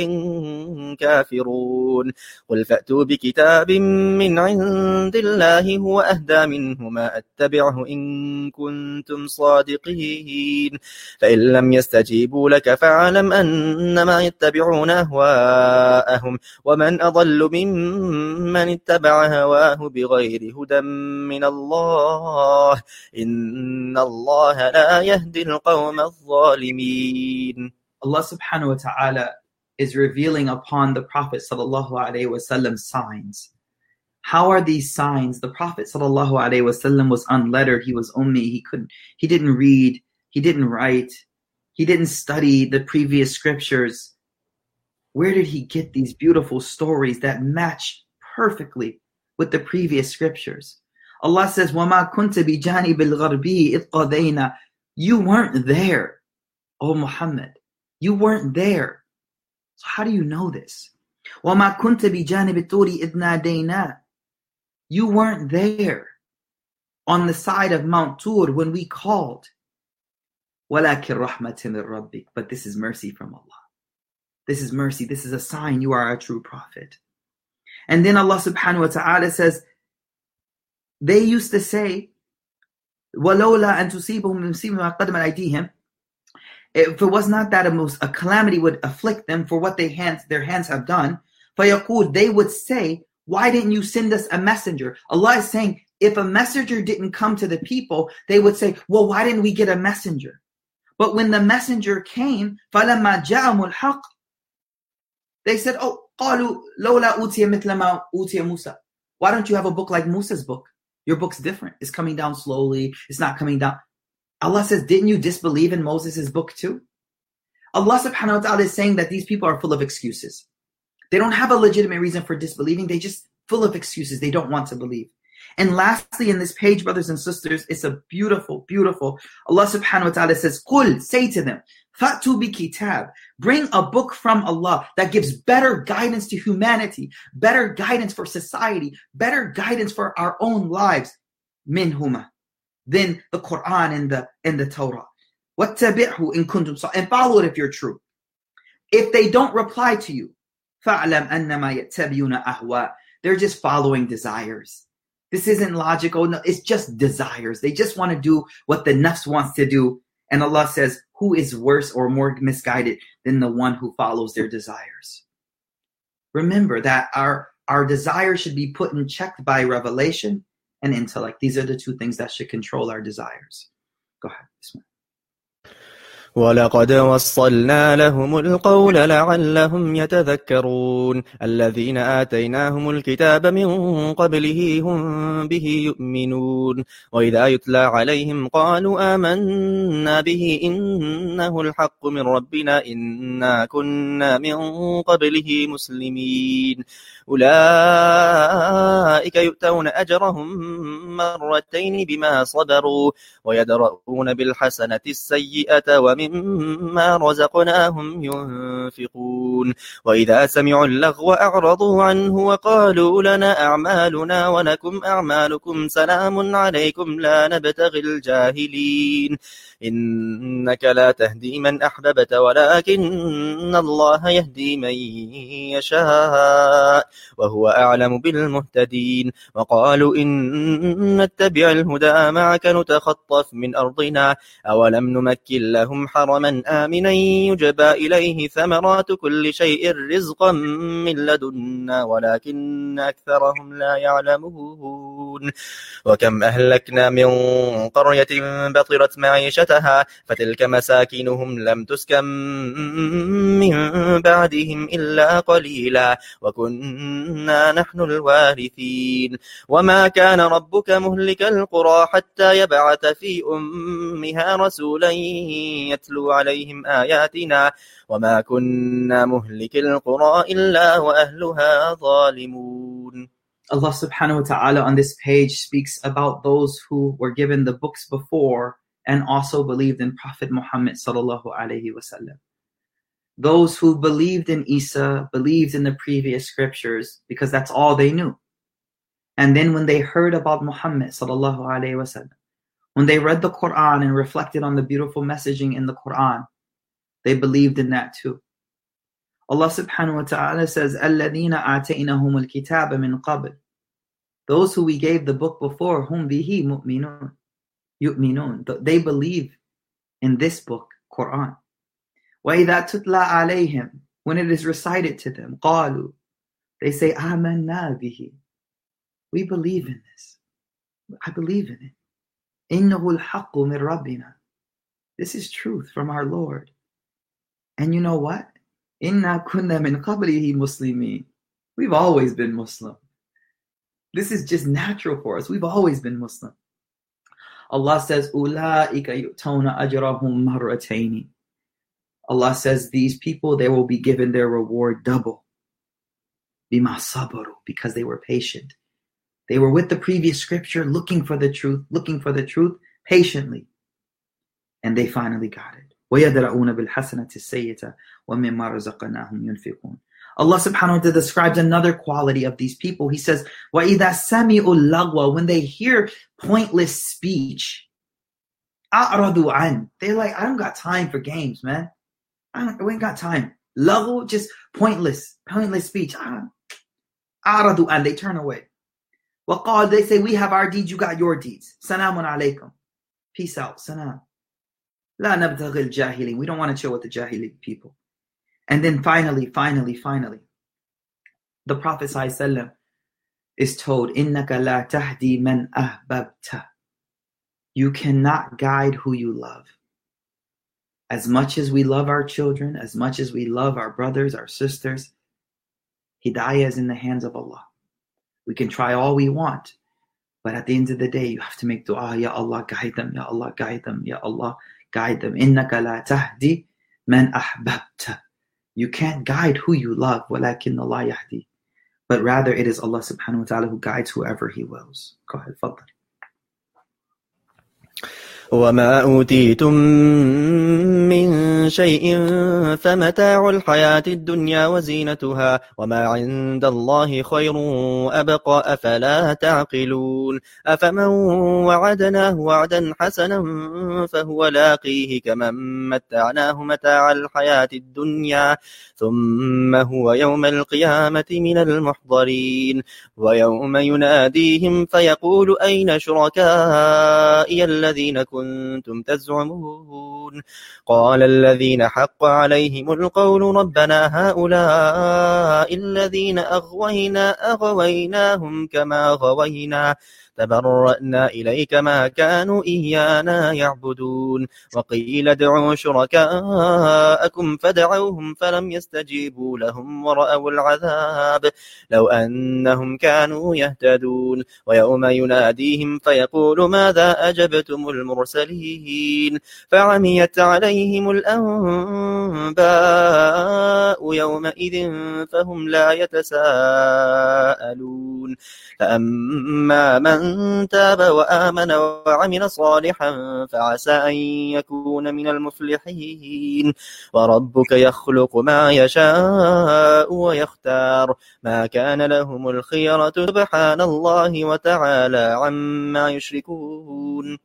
كافرون قل فأتوا بكتاب من عند الله هو أهدى منهما أتبعه إن كنتم صادقين فإن لم يستجيبوا لك فاعلم أنما يتبعون أهواءهم ومن أضل ممن اتبع هواه بغير هدى من الله إن الله لا يهدي القوم الظالمين. Allah subhanahu wa ta'ala is revealing upon the Prophet sallallahu alaihi wasallam signs. How are these signs? The Prophet sallallahu alaihi wasallam was unlettered. He was ummi. He couldn't, he didn't read. He didn't write. He didn't study the previous scriptures. Where did he get these beautiful stories that match perfectly with the previous scriptures? Allah says, وَمَا كُنْتَ بِجَانِبِ الْغَرْبِيِّ إِذْ قَضَيْنَا. You weren't there, O Muhammad. You weren't there. So how do you know this? وَمَا كُنْتَ بِجَانِبِ الطُّورِ إِذْ نَادَيْنَا. You weren't there on the side of Mount Tur when we called. وَلَكِنْ رَحْمَةٍ مِنْ رَبِّكَ. But this is mercy from Allah. This is mercy. This is a sign you are a true prophet. And then Allah subhanahu wa ta'ala says, they used to say, وَلَوْلَا أَن تُصِيبَهُم مُّصِيبَةٌ بِمَا قَدَّمَتْ أَيْدِيهِمْ. If it was not that a, a calamity would afflict them for what they hands, their hands have done, فَيَقُولُ, they would say, why didn't you send us a messenger? Allah is saying, if a messenger didn't come to the people, they would say, well, why didn't we get a messenger? But when the messenger came, فَلَمَّا جَاءَهُمُ الْحَقُّ, they said, oh, قَالُوا لَوْلَا أُوتِيَ مِثْلَ مَا أُوتِيَ مُوسَى. Why don't you have a book like Musa's book? Your book's different. It's coming down slowly. It's not coming down. Allah says, didn't you disbelieve in Moses' book too? Allah subhanahu wa ta'ala is saying that these people are full of excuses. They don't have a legitimate reason for disbelieving. They just full of excuses. They don't want to believe. And lastly, in this page, brothers and sisters, it's a beautiful, beautiful. Allah subhanahu wa ta'ala says, Qul, say to them, Fa'tu bi kitab. Bring a book from Allah that gives better guidance to humanity, better guidance for society, better guidance for our own lives. Minhuma. Than the Quran and the, and the Torah. Wattabi'hu in kuntum sa. And follow it if you're true. If they don't reply to you, fa'lam annama yattabi'una ahwa. They're just following desires. This isn't logical. No, it's just desires. They just want to do what the nafs wants to do. And Allah says, who is worse or more misguided than the one who follows their desires? Remember that our, our desires should be put in check by revelation and intellect. These are the two things that should control our desires. Go ahead. ولقد وصلنا لهم القول لعلهم يتذكرون الذين آتيناهم الكتاب من قبله هم به يؤمنون وإذا يتلى عليهم قالوا آمنا به إنه الحق من ربنا إنا كنا من قبله مسلمين أولئك يؤتون أجرهم مرتين بما صبروا ويدرؤون بالحسنة السيئة ومما رزقناهم ينفقون وإذا سمعوا اللغو أعرضوا عنه وقالوا لنا أعمالنا ولكم أعمالكم سلام عليكم لا نبتغي الجاهلين إنك لا تهدي من أحببت ولكن الله يهدي من يشاء وهو أعلم بالمهتدين وقالوا إن نتبع الهدى معك نتخطف من أرضنا أولم نمكن لهم حرما آمنا يجبى إليه ثمرات كل شيء رزقا من لدنا ولكن أكثرهم لا يعلمون وكم أهلكنا من قرية بطرت معيشتها فتلك مساكنهم لم تسكن من بعدهم إلا قليلا وكنا نحن الوارثين وما كان ربك مهلك القرى حتى يبعث في أمها رسولا يتلو عليهم آياتنا وما كنا مهلك القرى إلا وأهلها ظالمون. Allah subhanahu wa ta'ala on this page speaks about those who were given the books before and also believed in Prophet Muhammad sallallahu alayhi wa sallam. Those who believed in Isa, believed in the previous scriptures because that's all they knew. And then when they heard about Muhammad sallallahu alayhi wa sallam, when they read the Quran and reflected on the beautiful messaging in the Quran, they believed in that too. Allah subhanahu wa ta'ala says, الَّذِينَ آتَيْنَهُمُ الْكِتَابَ مِنْ قَبْلِ Those who we gave the book before, هُمْ بِهِ مُؤْمِنُونَ يُؤْمِنُونَ They believe in this book, Quran. وَإِذَا تُتْلَى عَلَيْهِمْ When it is recited to them, قَالُوا They say, آمَنَّا بِهِ We believe in this. I believe in it. إِنَّهُ الْحَقُّ مِنْ رَبِّنَا This is truth from our Lord. And you know what? Inna kunna min qablihi muslimin. We've always been Muslim. This is just natural for us. We've always been Muslim. Allah says, Ulaika yu'tawna ajrahum marratayn. Allah says, these people, they will be given their reward double. Bima sabaru, because they were patient. They were with the previous scripture, looking for the truth, looking for the truth patiently. And they finally got it. وَيَدْرَؤُونَ بِالْحَسَنَةِ السَّيِّئَةَ وَمِمَّا رَزَقْنَاهُمْ يُنْفِقُونَ Allah subhanahu wa ta'ala describes another quality of these people. He says, وَإِذَا سَمِعُوا اللَّغْوَ When they hear pointless speech, أَعْرَضُوا عَنْ They're like, I don't got time for games, man. I, don't, we ain't got time. Laghu, just pointless, pointless speech. أَعْرَضُوا عَنْ They turn away. وَقَالْ They say, we have our deeds, you got your deeds. سَلَامٌ عَلَيْكُمْ Peace out, salam. La nabtaghi al-jahilin. We don't want to chill with the jahili people. And then finally, finally, finally, the Prophet ﷺ is told, Innaka la tahdi man ahbabta. You cannot guide who you love. As much as we love our children, as much as we love our brothers, our sisters, hidayah is in the hands of Allah. We can try all we want, but at the end of the day, you have to make dua, Ya Allah, guide them, Ya Allah, guide them, Ya Allah, guide them. Innaka la tahdi man ahbabta. You can't guide who you love, walakin Allah yahdi. But rather it is Allah subhanahu wa ta'ala who guides whoever He wills. Go ahead, fadl. وما أوتيتم من شيء فمتاع الحياة الدنيا وزينتها وما عند الله خير وأبقى أفلا تعقلون أفمن وعدناه وعدا حسنا فهو لاقيه كمن متعناه متاع الحياة الدنيا ثم هو يوم القيامة من المحضرين ويوم يناديهم فيقول أين شركائي الذين كنتم تزعمون قال الذين حق عليهم القول ربنا هؤلاء الذين أغوينا أغويناهم كما غوينا تبرأنا إليك ما كانوا إيانا يعبدون وقيل ادعوا شركاءكم فدعوهم فلم يستجيبوا لهم ورأوا العذاب لو أنهم كانوا يهتدون ويوم يناديهم فيقول ماذا أجبتم المرسلين فعميت عليهم الأنباء يومئذ فهم لا يتساءلون فأما من تاب وآمن وعمل صالحا فعسى أن يكون من المفلحين وربك يخلق ما يشاء ويختار ما كان لهم الخيرة سبحان الله وتعالى عما يشركون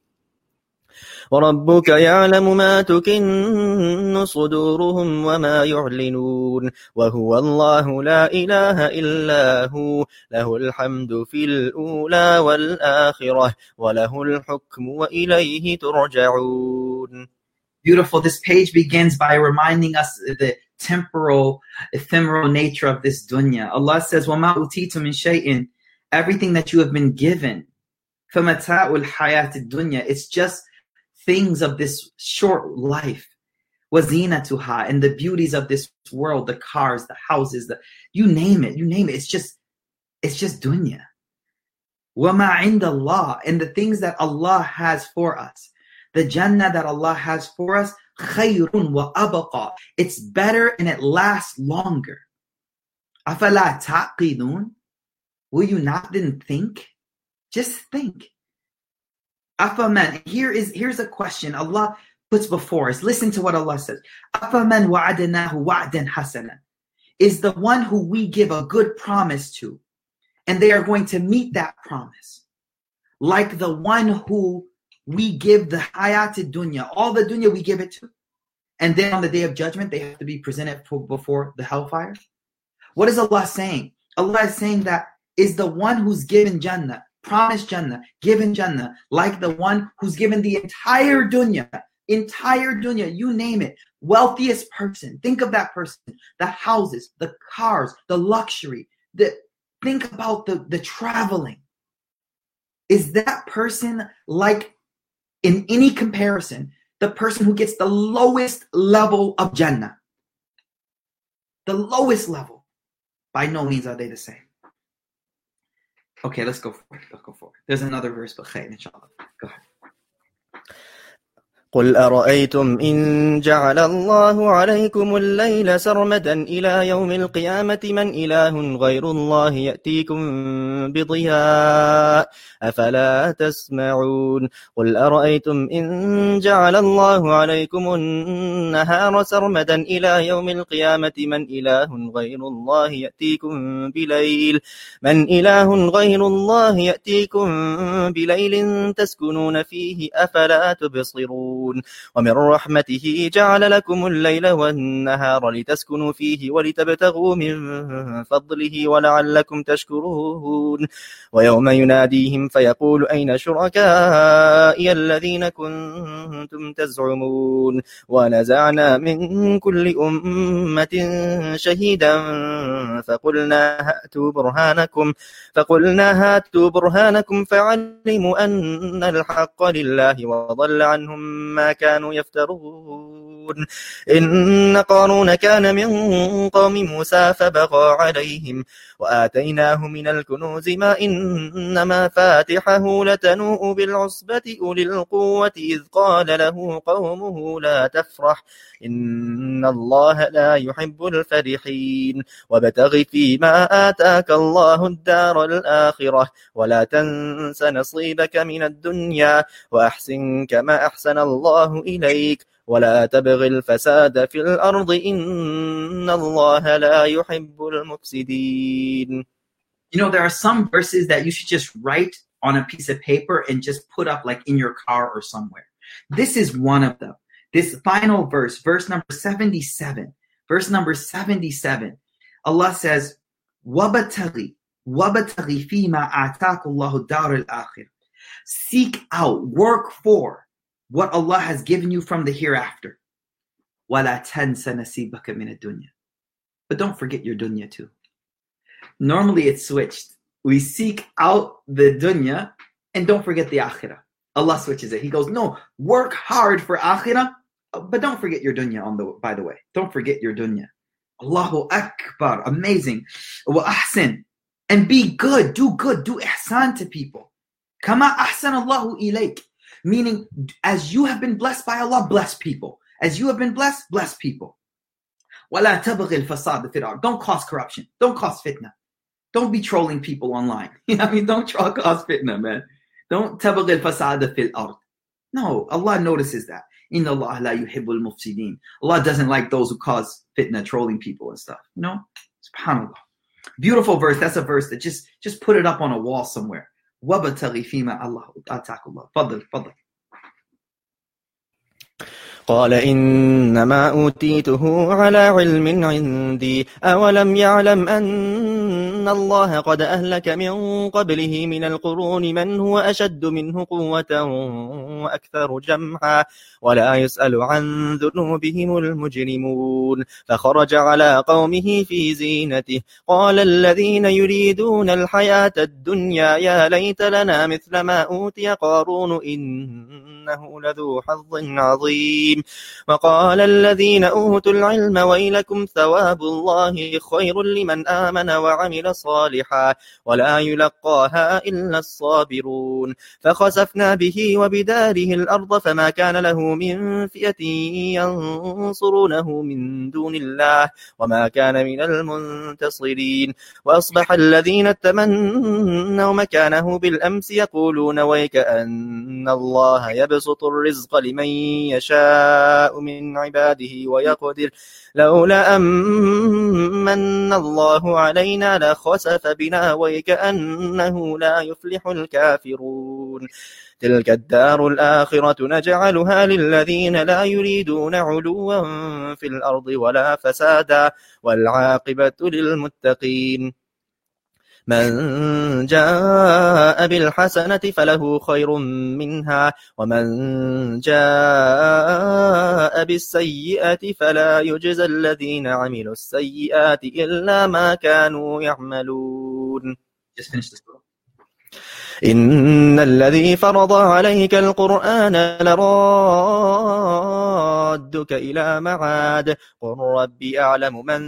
وربك يعلم ما تكن صدورهم وما يعلنون وهو الله لا إله إلا هو له الحمد في الأولى والآخرة وله الحكم وإليه ترجعون. Beautiful. This page begins by reminding us the temporal, ephemeral nature of this dunya. Allah says, وَمَا أُوتِيتُ مِنْ شَيْءٍ everything that you have been given. فَمَتَاءُ الْحَيَاةِ الدُّنْيَا it's just things of this short life, wazinatuha, and the beauties of this world, the cars, the houses, the you name it, you name it. It's just, it's just dunya. Wama inda Allah, and the things that Allah has for us, the Jannah that Allah has for us, khayrun wa abqa. It's better and it lasts longer. Afala taqidun? Will you not then think? Just think. Afaman, here is here's a question Allah puts before us. Listen to what Allah says. Afaman wa'adnahu wa'dan hasana is the one who we give a good promise to, and they are going to meet that promise. Like the one who we give the hayat dunya, all the dunya we give it to, and then on the day of judgment they have to be presented for, before the hellfire. What is Allah saying? Allah is saying that is the one who's given Jannah, promised Jannah, given Jannah, like the one who's given the entire dunya, entire dunya, you name it, wealthiest person. Think of that person, the houses, the cars, the luxury, the think about the, the traveling. Is that person like, in any comparison, the person who gets the lowest level of Jannah? The lowest level. By no means are they the same. Okay, let's go for it. Let's go for it. There's another verse, but khair, inshallah. Go ahead. قل أرأيتم إن جعل الله عليكم الليل سرمدا إلى يوم القيامة من إله غير الله يأتيكم بضياء أفلا تسمعون قل أرأيتم إن جعل الله عليكم النهار سرمدا إلى يوم القيامة من إله غير الله يأتيكم بليل من إله غير الله يأتيكم بليل تسكنون فيه أفلا تبصرون ومن رحمته جعل لكم الليل والنهار لتسكنوا فيه ولتبتغوا من فضله ولعلكم تشكرون ويوم يناديهم فيقول أين شركائي الذين كنتم تزعمون ونزعنا من كل أمة شهيدا فقلنا هاتوا برهانكم فقلنا هاتوا برهانكم فعلموا أن الحق لله وضل عنهم ما كانوا يفترون إن قارون كان من قوم موسى فبغى عليهم وآتيناه من الكنوز ما إن مفاتحه لتنوء بالعصبة أولي القوة إذ قال له قومه لا تفرح إن الله لا يحب الفرحين وابتغ فيما آتاك الله الدار الآخرة ولا تنس نصيبك من الدنيا وأحسن كما أحسن الله إليك ولا تبغ الفساد في الأرض إن الله لا يحب المفسدين. You know, there are some verses that you should just write on a piece of paper and just put up like in your car or somewhere. This is one of them. This final verse, verse number seventy-seven, verse number seventy-seven, Allah says, وَبَتَغِي وَبَتَغِي فِي مَا آتَاكُ اللَّهُ الدَّارَ الْآخِرَةِ Seek out, work for what Allah has given you from the hereafter. وَلَا تَنْسَ نَصِيبَكَ مِنَ الدُّنْيَا But don't forget your dunya too. Normally it's switched. We seek out the dunya and don't forget the akhirah. Allah switches it. He goes, no, work hard for akhirah, but don't forget your dunya on the, by the way. Don't forget your dunya. Allahu Akbar. Amazing. Wa ahsin. And be good. Do good. Do ihsan to people. Kama ahsan Allahu ilayk. Meaning, as you have been blessed by Allah, bless people. As you have been blessed, bless people. وَلَا تَبْغِ الْفَسَادَ فِي الْأَرْضِ. Don't cause corruption. Don't cause fitna. Don't be trolling people online. You know what I mean? Don't troll, cause fitna, man. Don't تَبْغِ الْفَسَادَ فِي الْأَرْضِ. No, Allah notices that. إِنَّ اللَّهَ لَا يُحِبُّ الْمُفْسِدِينَ. Allah doesn't like those who cause fitna, trolling people and stuff. You know? SubhanAllah. Beautiful verse. That's a verse that just, just put it up on a wall somewhere. وَبَتَغِي فِي مَا اللَّهُ آتَاكَ اللَّهُ. فضل, فضل. قال إنما أوتيته على علم عندي أولم يعلم أن الله قد أهلك من قبله من القرون من هو أشد منه قوة وأكثر جمعا ولا يسأل عن ذنوبهم المجرمون فخرج على قومه في زينته قال الذين يريدون الحياة الدنيا يا ليت لنا مثل ما أوتي قارون إنه لذو حظ عظيم وقال الذين أوتوا العلم ويلكم ثواب الله خير لمن آمن وعمل صالحا ولا يلقاها إلا الصابرون فخسفنا به وبداره الأرض فما كان له من فئة ينصرونه من دون الله وما كان من المنتصرين وأصبح الذين تمنوا مكانه بالأمس يقولون ويك أن الله يبسط الرزق لمن يشاء من عباده ويقدر لولا أمن الله علينا لخسف بنا ويكأنه لا يفلح الكافرون تلك الدار الآخرة نجعلها للذين لا يريدون علوا في الأرض ولا فسادا والعاقبة للمتقين من جاء بالحسنة فله خير منها ومن جاء بالسيئة فلا يجزى الذين عملوا السيئات إلا ما كانوا يعملون. Just finish this book. إن الذي فرض عليك القرآن لرادك إلى معاد قل ربي أعلم من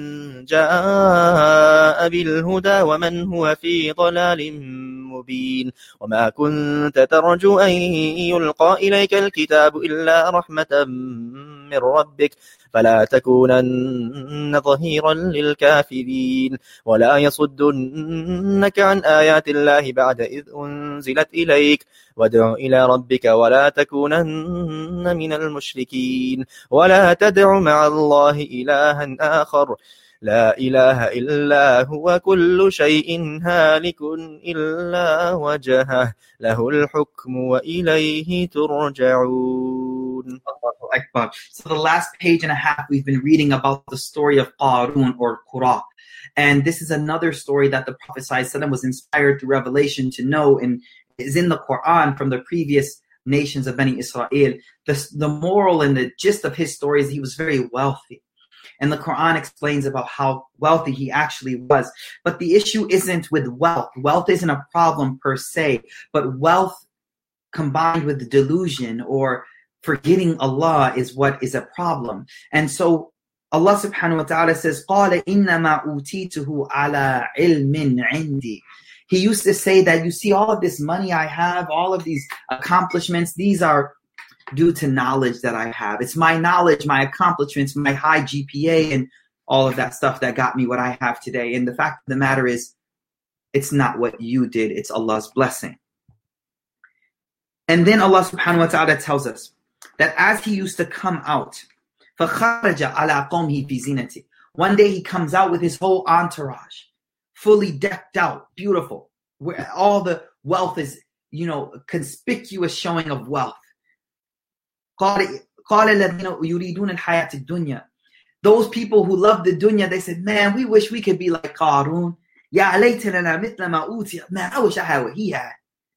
جاء بالهدى ومن هو في ضلال مبين وما كنت ترجو أن يلقى إليك الكتاب إلا رحمة من ربك فلا تكونن ظهيرا للكافرين ولا يصدنك عن آيات الله بعد إذ أنزلت إليك وادع إلى ربك ولا تكونن من المشركين ولا تدع مع الله إلها آخر لا إله إلا هو كل شيء هالك إلا وجهه له الحكم وإليه ترجعون. Allahu Akbar. So the last page and a half we've been reading about the story of Qarun or Qura. And this is another story that the Prophet ﷺ was inspired through revelation to know and is in the Quran from the previous nations of Bani Israel. The, the moral and the gist of his story is he was very wealthy. And the Quran explains about how wealthy he actually was. But the issue isn't with wealth. Wealth isn't a problem per se, but wealth combined with the delusion or forgetting Allah is what is a problem. And so Allah subhanahu wa ta'ala says, قَالَ إِنَّمَا أُوتِيتُهُ عَلَىٰ عِلْمٍ عِنْدِي. He used to say that you see all of this money I have, all of these accomplishments, these are due to knowledge that I have. It's my knowledge, my accomplishments, my high G P A, and all of that stuff that got me what I have today. And the fact of the matter is, it's not what you did, it's Allah's blessing. And then Allah subhanahu wa ta'ala tells us that as he used to come out, فَخَرَجَ عَلَىٰ قَوْمِهِ فِي زِينَتِهِ. One day he comes out with his whole entourage, fully decked out, beautiful, where all the wealth is, you know, conspicuous showing of wealth. قَالَ الَّذِينَ يُرِيدُونَ الْحَيَاةِ الدُّنْيَا. Those people who love the dunya, they said, man, we wish we could be like Qarun. يَا لَيْتَ لَنَا مِثْلَ مَا أُوتِيَ. Man, I wish I had what he had.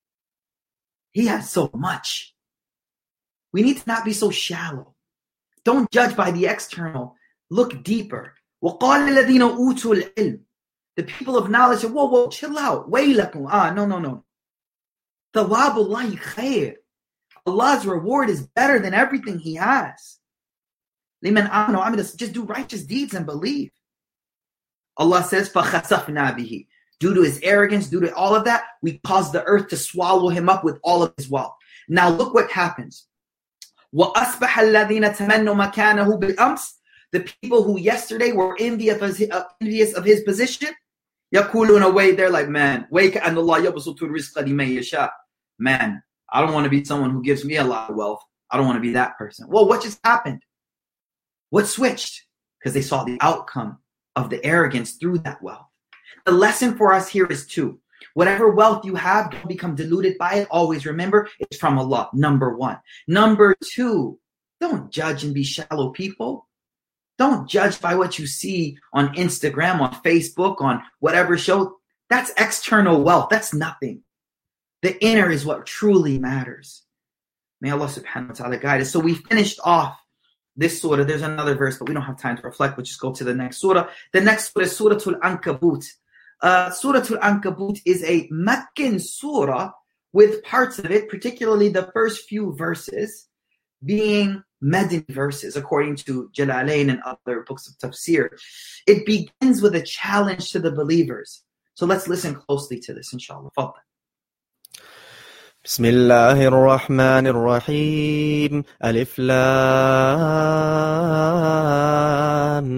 He had so much. We need to not be so shallow. Don't judge by the external. Look deeper. وَقَالَ الَّذِينَ أُوتُوا الْعِلْمِ. The people of knowledge said, whoa, whoa, chill out. وَيْلَكُمْ. Ah, no, no, no. Thawabullahi khair. Allah's reward is better than everything He has. Liman amanu amila, just do righteous deeds and believe. Allah says, فَخَسَفْنَا بِهِ. Due to his arrogance, due to all of that, we caused the earth to swallow him up with all of his wealth. Now look what happens. وَأَصْبَحَ الَّذِينَ تَمَنُّوا مَكَانَهُ بِالْأَمْسِ. The people who yesterday were envious of his, uh, envious of his position, يَقُولُونَ away, they're like, man, وَيْكَأَنَّ اللَّهَ يَبْسُطُ الرِّزْقَ لِمَن يَشَاءُ. Man, I don't want to be someone who gives me a lot of wealth. I don't want to be that person. Well, what just happened? What switched? Because they saw the outcome of the arrogance through that wealth. The lesson for us here is two. Whatever wealth you have, don't become deluded by it. Always remember, it's from Allah, number one. Number two, don't judge and be shallow people. Don't judge by what you see on Instagram, on Facebook, on whatever show. That's external wealth. That's nothing. The inner is what truly matters. May Allah subhanahu wa ta'ala guide us. So we finished off this surah. There's another verse, but we don't have time to reflect. We'll just go to the next surah. The next surah is Surah Al-Ankabut. Uh, Surah Al-Ankabut is a Meccan surah with parts of it, particularly the first few verses, being Madani verses, according to Jalalain and other books of tafsir. It begins with a challenge to the believers. So let's listen closely to this, inshallah. Fadl. بسم الله الرحمن الرحيم ألف لام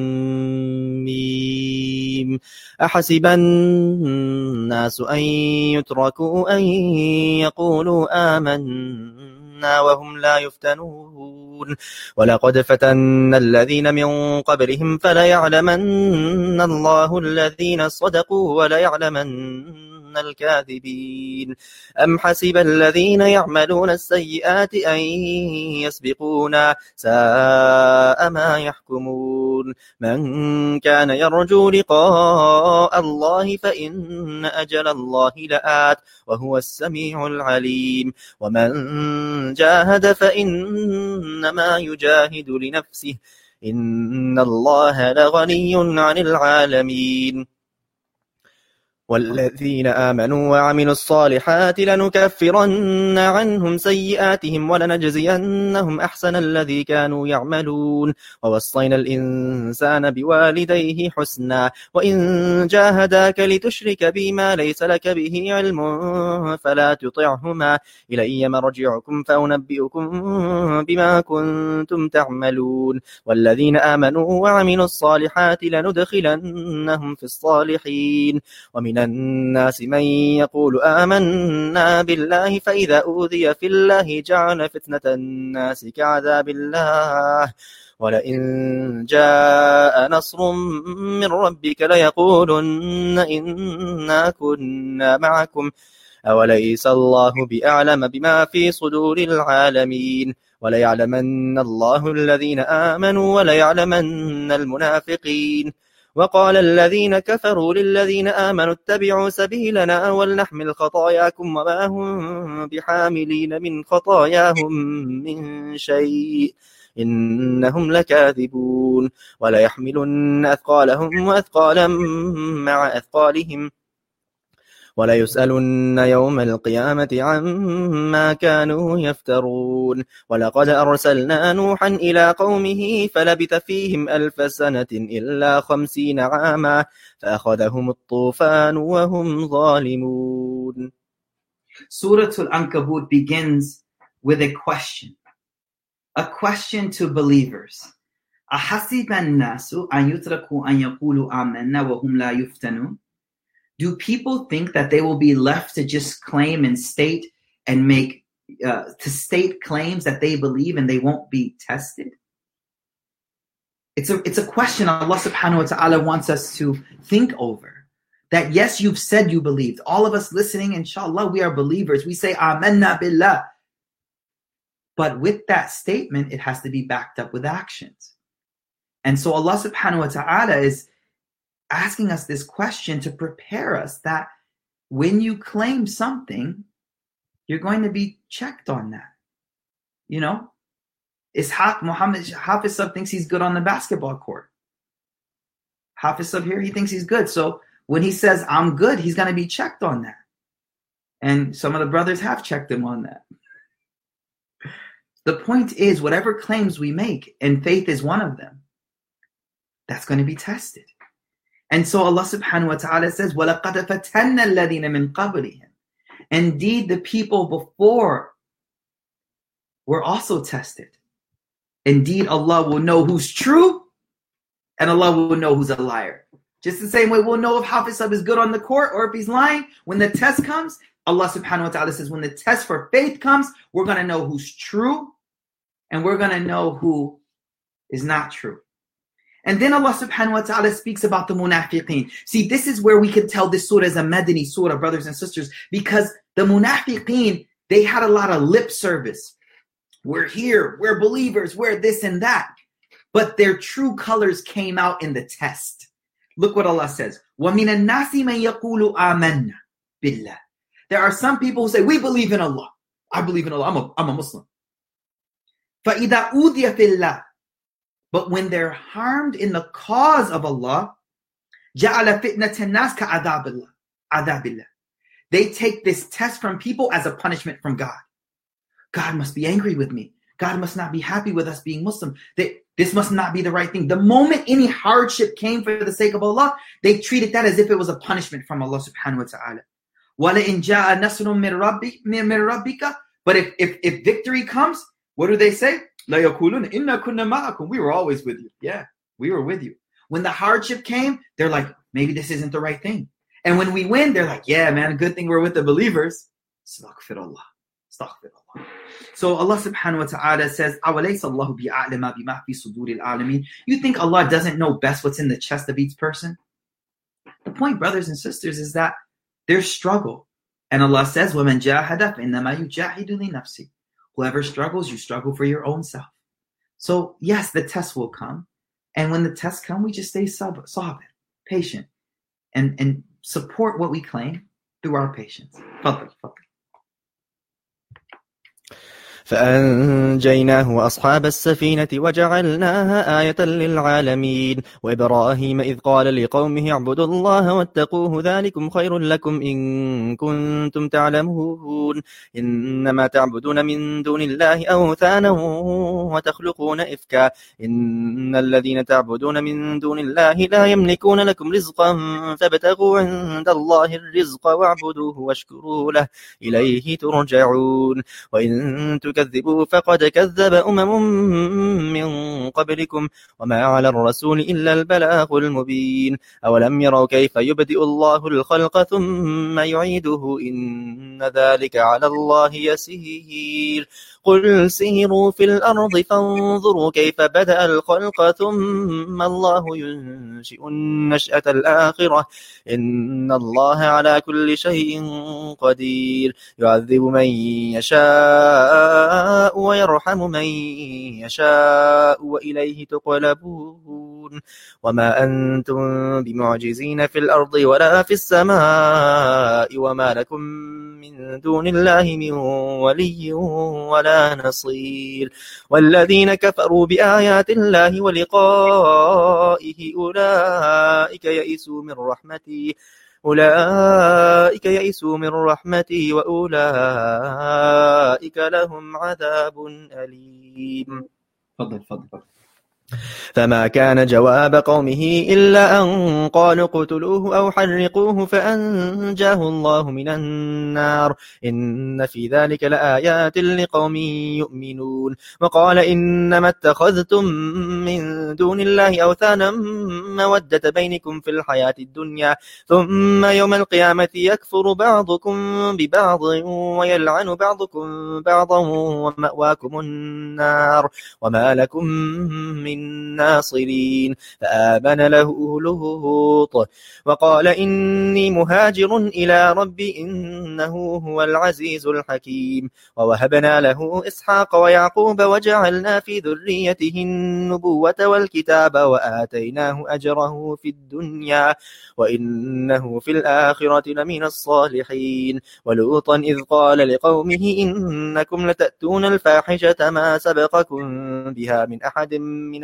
ميم أحسب الناس أن يتركوا أن يقولوا آمنا وهم لا يفتنون ولقد فتنا الذين من قبلهم فليعلمن الله الذين صدقوا وليعلمن الكاذبين أم حسب الذين يعملون السيئات أن يسبقونا ساء ما يحكمون من كان يرجو لقاء الله فإن أجل الله لآت وهو السميع العليم ومن جاهد فإنما يجاهد لنفسه إن الله لغني عن العالمين والذين آمنوا وعملوا الصالحات لنكفرن عنهم سيئاتهم ولنجزينهم أحسن الذي كانوا يعملون ووصينا الإنسان بوالديه حسنا وإن جاهداك لتشرك بما ليس لك به علم فلا تطعهما إلي مرجعكم فأنبئكم بما كنتم تعملون والذين آمنوا وعملوا الصالحات لندخلنهم في الصالحين ومن الناس من يقول آمنا بالله فإذا أوذي في الله جعل فتنة الناس كعذاب الله ولئن جاء نصر من ربك ليقولن إنا كنا معكم أوليس الله بأعلم بما في صدور العالمين وليعلمن الله الذين آمنوا وليعلمن المنافقين وقال الذين كفروا للذين آمنوا اتبعوا سبيلنا ولنحمل خطاياكم وما هم بحاملين من خطاياهم من شيء إنهم لكاذبون وليحملن أثقالهم وأثقالا مع أثقالهم وليسألن يوم القيامة عما كانوا يفترون ولقد أرسلنا نوحا إلى قومه فلبث فيهم ألف سنة إلا خمسين عاما فأخذهم الطوفان وهم ظالمون. Surah Al-Ankabut begins with a question. A question to believers. أَحَسِبَ النَّاسُ أَن يُتْرَكُوا أَن يَقُولُوا آمَنَّا وَهُمْ لَا يُفْتَنُونَ. Do people think that they will be left to just claim and state and make, uh, to state claims that they believe and they won't be tested? It's a, it's a question Allah subhanahu wa ta'ala wants us to think over. That yes, you've said you believed. All of us listening, inshallah, we are believers. We say, Amanna billah. But with that statement, it has to be backed up with actions. And so Allah subhanahu wa ta'ala is asking us this question to prepare us that when you claim something, you're going to be checked on that. You know, Ishaq Muhammad Hafiz Sab thinks he's good on the basketball court. Hafiz Sab here, he thinks he's good. So when he says, I'm good, he's going to be checked on that. And some of the brothers have checked him on that. The point is, whatever claims we make, and faith is one of them, that's going to be tested. And so Allah subhanahu wa ta'ala says, وَلَقَدْ فَتَنَّ الَّذِينَ مِنْ قَبْلِهِمْ. Indeed, the people before were also tested. Indeed, Allah will know who's true, and Allah will know who's a liar. Just the same way we'll know if Hafiz Sahib is good on the court or if he's lying. When the test comes, Allah subhanahu wa ta'ala says, when the test for faith comes, we're going to know who's true, and we're going to know who is not true. And then Allah subhanahu wa ta'ala speaks about the munafiqeen. See, this is where we can tell this surah is a Madani surah, brothers and sisters, because the munafiqeen, they had a lot of lip service. We're here, we're believers, we're this and that. But their true colors came out in the test. Look what Allah says. وَمِنَ النَّاسِ مَنْ يَقُولُ آمَنَّا بِاللَّهِ. There are some people who say, we believe in Allah. I believe in Allah. I'm a, I'm a Muslim. فَإِذَا أُوذِيَ فِي اللَّهِ. But when they're harmed in the cause of Allah, جَعَلَ فِتْنَةَ النَّاسِ كَعَذَابِ اللَّهِ. عَذَابِ اللَّهِ. They take this test from people as a punishment from God. God must be angry with me. God must not be happy with us being Muslim. They, this must not be the right thing. The moment any hardship came for the sake of Allah, they treated that as if it was a punishment from Allah subhanahu wa ta'ala. وَلَئِنْ جَاءَ نَصْرٌ مِّن رَبِّكَ. But if, if, if victory comes, what do they say? لَا يَقُولُونَ إِنَّا كُنَّا مَعَكُمْ. We were always with you. Yeah, we were with you. When the hardship came, they're like, maybe this isn't the right thing. And when we win, they're like, yeah, man, good thing we're with the believers. Astaghfirullah. Astaghfirullah. So Allah subhanahu wa ta'ala says, أَوَلَيْسَ اللَّهُ بِأَعْلَمَ بِمَا فِي صُدُورِ الْعَالَمِينَ. You think Allah doesn't know best what's in the chest of each person? The point, brothers and sisters, is that there's struggle. And Allah says, وَمَنْ جَاهَدَ فَإِنَّمَا يُجَاهِدُ لِنَفْسِهِ. Whoever struggles, you struggle for your own self. So yes, the test will come. And when the tests come, we just stay sabr, patient, and, and support what we claim through our patience. Fadl, fadl. فأنجيناه وأصحاب السفينة وجعلناها آية للعالمين وإبراهيم إذ قال لقومه اعبدوا الله واتقوه ذلكم خير لكم إن كنتم تعلمون إنما تعبدون من دون الله أوثانا وتخلقون إفكا إن الذين تعبدون من دون الله لا يملكون لكم رزقا فابتغوا عند الله الرزق واعبدوه واشكروا له إليه ترجعون وإن كذبوا فقد كذب أمم من قبلكم وما على الرسول إلا البلاغ المبين أولم يروا كيف يبدئ الله الخلق ثم يعيده إن ذلك على الله يسير قل سيروا في الأرض فانظروا كيف بدأ الخلق ثم الله ينشئ النشأة الآخرة إن الله على كل شيء قدير يعذب من يشاء ويرحم من يشاء وإليه تقلبون وما أنتم بمعجزين في الأرض ولا في السماء وما لكم من دون الله من ولي ولا نصير والذين كفروا بآيات الله ولقائه أولئك يئسوا من رحمتي أولئك يئسوا من رحمتي وأولئك لهم عذاب أليم. تفضل تفضل. فما كان جواب قومه إلا أن قالوا اقتلوه أو حرقوه فأنجاه الله من النار إن في ذلك لآيات لقوم يؤمنون وقال إنما اتخذتم من دون الله أوثانا مودة بينكم في الحياة الدنيا ثم يوم القيامة يكفر بعضكم ببعض ويلعن بعضكم بعضا ومأواكم النار وما لكم من الناصرين فآمن له لوط وقال إني مهاجر إلى ربي إنه هو العزيز الحكيم ووهبنا له إسحاق ويعقوب وجعلنا في ذريته النبوة والكتاب وآتيناه أجره في الدنيا وإنه في الآخرة لمن الصالحين ولوطا إذ قال لقومه إنكم لتأتون الفاحشة ما سبقكم بها من أحد من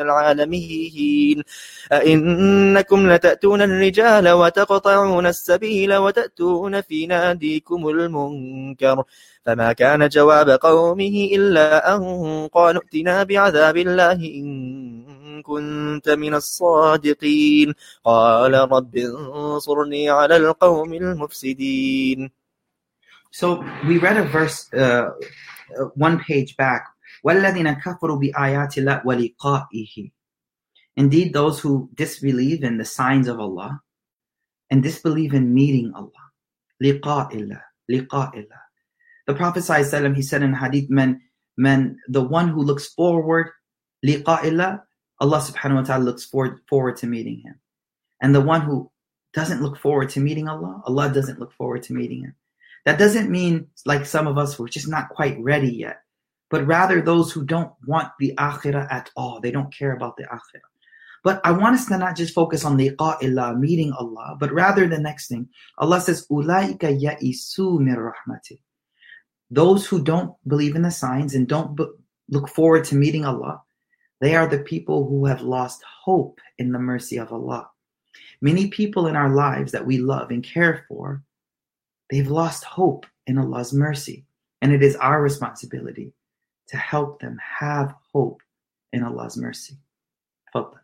العالمين أئنكم لتأتون الرجال وتقطعون السبيل وتأتون في ناديكم المنكر فما كان جواب قومه إلا أن قالوا ائتنا بعذاب الله إن كنت من الصادقين قال رب انصرني على القوم المفسدين. So we read a verse uh, one page back. وَالَّذِينَ كَفَرُوا بِآيَاتِ اللَّهِ وَلِقَائِهِ. Indeed, those who disbelieve in the signs of Allah and disbelieve in meeting Allah. لِقَاءِ اللَّهِ لِقَاءِ اللَّهِ. The Prophet ﷺ, he said in hadith, man, man, the one who looks forward, لِقَاءِ اللَّهِ, Allah subhanahu wa ta'ala looks forward, forward to meeting him. And the one who doesn't look forward to meeting Allah, Allah doesn't look forward to meeting him. That doesn't mean, like some of us, we're just not quite ready yet. But rather those who don't want the akhirah at all. They don't care about the akhirah. But I want us to not just focus on liqa illah, meeting Allah, but rather the next thing. Allah says, أُولَٰئِكَ يَئِسُوا مِن رَحْمَتِهِ. Those who don't believe in the signs and don't b- look forward to meeting Allah, they are the people who have lost hope in the mercy of Allah. Many people in our lives that we love and care for, they've lost hope in Allah's mercy. And it is our responsibility to help them have hope in Allah's mercy. Fadl.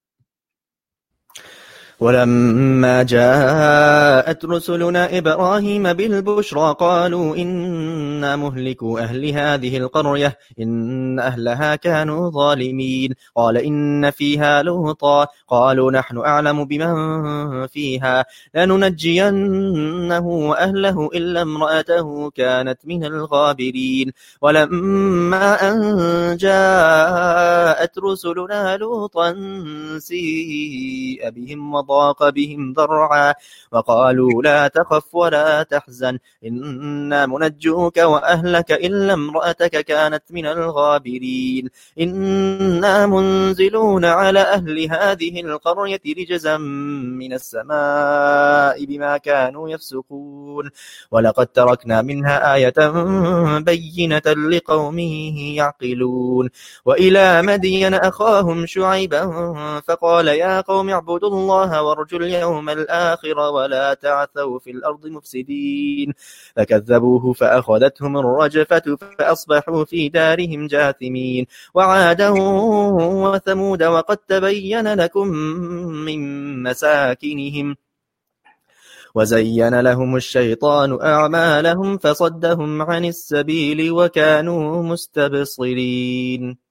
ولما جاءت رسلنا إبراهيم بالبشرى قالوا إنا مهلكوا أهل هذه القرية إن أهلها كانوا ظالمين قال إن فيها لوطا قالوا نحن أعلم بمن فيها لننجينه وأهله إلا امرأته كانت من الغابرين ولما أن جاءت رسلنا لوطا سيء بهم وضاق بهم ذرعا وقالوا لا تخف ولا تحزن إنا منجوك وأهلك إلا امرأتك كانت من الغابرين إنا منزلون على أهل هذه القرية رجزا من السماء بما كانوا يفسقون ولقد تركنا منها آية بينة لقوم يعقلون وإلى مدين أخاهم شعيبا فقال يا قوم اعبدوا الله وارجوا اليوم الآخر ولا تعثوا في الأرض مفسدين فكذبوه فأخذتهم الرجفة فأصبحوا في دارهم جاثمين وعادا وثمود وقد تبين لكم من مساكنهم وزين لهم الشيطان أعمالهم فصدهم عن السبيل وكانوا مستبصرين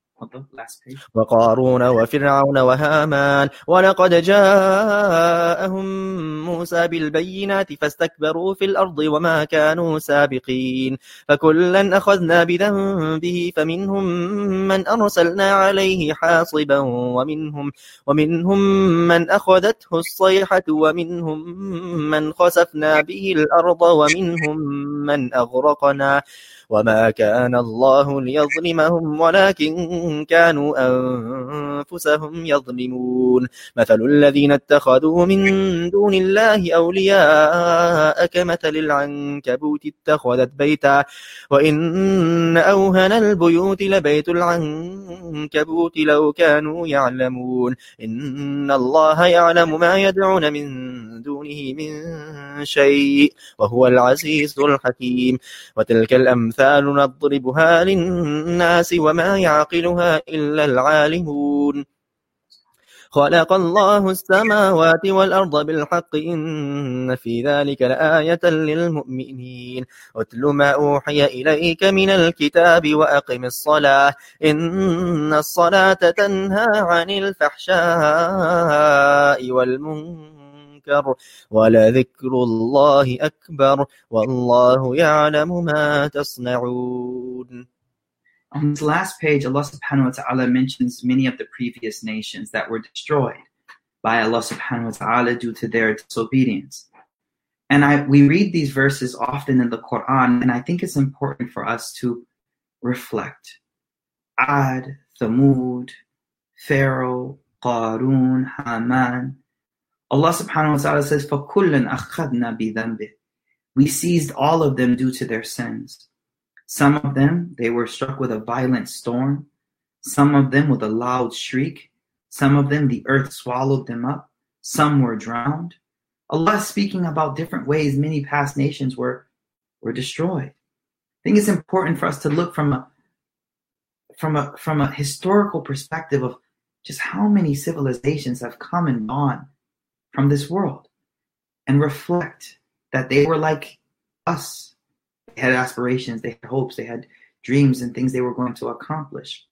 وقارون وفرعون وهامان ولقد جاءهم موسى بالبينات فاستكبروا في الأرض وما كانوا سابقين فكلا أخذنا بذنبه فمنهم من أرسلنا عليه حاصبا ومنهم, ومنهم من أخذته الصيحة ومنهم من خسفنا به الأرض ومنهم من أغرقنا وما كان الله ليظلمهم ولكن كانوا أنفسهم يظلمون مثل الذين اتخذوا من دون الله أولياء كمثل العنكبوت اتخذت بيتا وإن أوهن البيوت لبيت العنكبوت لو كانوا يعلمون إن الله يعلم ما يدعون من دونه من شيء وهو العزيز الحكيم وتلك الأمثال نضربها للناس وما يعقلها إلا العالمون خلق الله السماوات والأرض بالحق إن في ذلك لآية للمؤمنين أتل ما أوحي إليك من الكتاب وأقم الصلاة إن الصلاة تنهى عن الفحشاء والمنكر ولذكر الله أكبر والله يعلم ما تصنعون. On this last page, Allah subhanahu wa ta'ala mentions many of the previous nations that were destroyed by Allah subhanahu wa ta'ala due to their disobedience. And I, we read these verses often in the Quran, and I think it's important for us to reflect. Ad, Thamud, Pharaoh, Qarun, Haman. Allah subhanahu wa ta'ala says, فَكُلًّا أَخَذْنَا بِذَنْبِهِ. We seized all of them due to their sins. Some of them, they were struck with a violent storm. Some of them with a loud shriek. Some of them, the earth swallowed them up. Some were drowned. Allah is speaking about different ways many past nations were, were destroyed. I think it's important for us to look from a, from a, from a historical perspective of just how many civilizations have come and gone from this world, and reflect that they were like us. They had aspirations, they had hopes, they had dreams and things they were going to accomplish.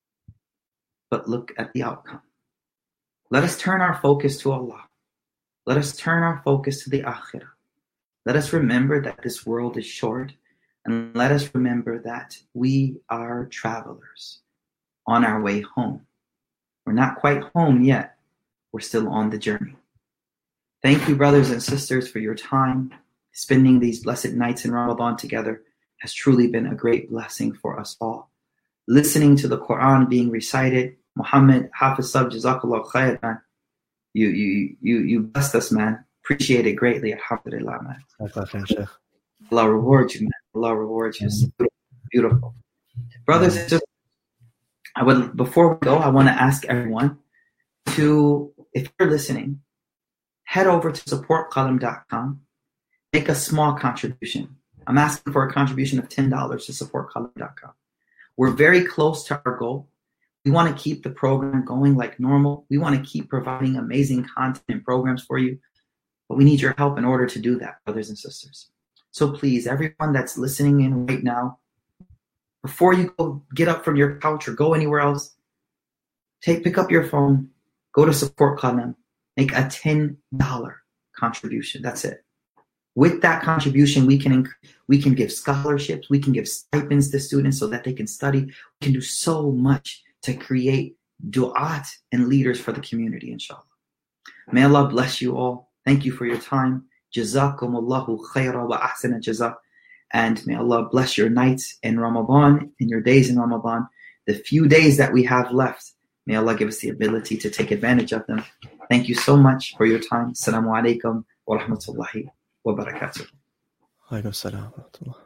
But look at the outcome. Let us turn our focus to Allah. Let us turn our focus to the Akhirah. Let us remember that this world is short, and let us remember that we are travelers on our way home. We're not quite home yet. We're still on the journey. Thank you, brothers and sisters, for your time. Spending these blessed nights in Ramadan together has truly been a great blessing for us all. Listening to the Quran being recited, Muhammad Hafiz Sab, Jazakallah khair, man. You, you, you, you blessed us, man. Appreciate it greatly. Alhamdulillah, man. Allah reward you, man. Allah reward you. It's beautiful. beautiful. Brothers and sisters, I would, before we go, I want to ask everyone to, if you're listening, head over to support qalam dot com. Make a small contribution. I'm asking for a contribution of ten dollars to support qalam dot com. We're very close to our goal. We want to keep the program going like normal. We want to keep providing amazing content and programs for you. But we need your help in order to do that, brothers and sisters. So please, everyone that's listening in right now, before you go get up from your couch or go anywhere else, take pick up your phone, go to Support Qalam, make a ten dollars contribution. That's it. With that contribution, we can we can give scholarships, we can give stipends to students so that they can study. We can do so much to create du'at and leaders for the community, inshallah. May Allah bless you all. Thank you for your time. Jazakumullahu khaira wa ahsana jazak. And may Allah bless your nights in Ramadan and your days in Ramadan. The few days that we have left, may Allah give us the ability to take advantage of them. Thank you so much for your time. Assalamu alaikum wa rahmatullahi wa barakatuh. Alaikum salam wa rahmatullah.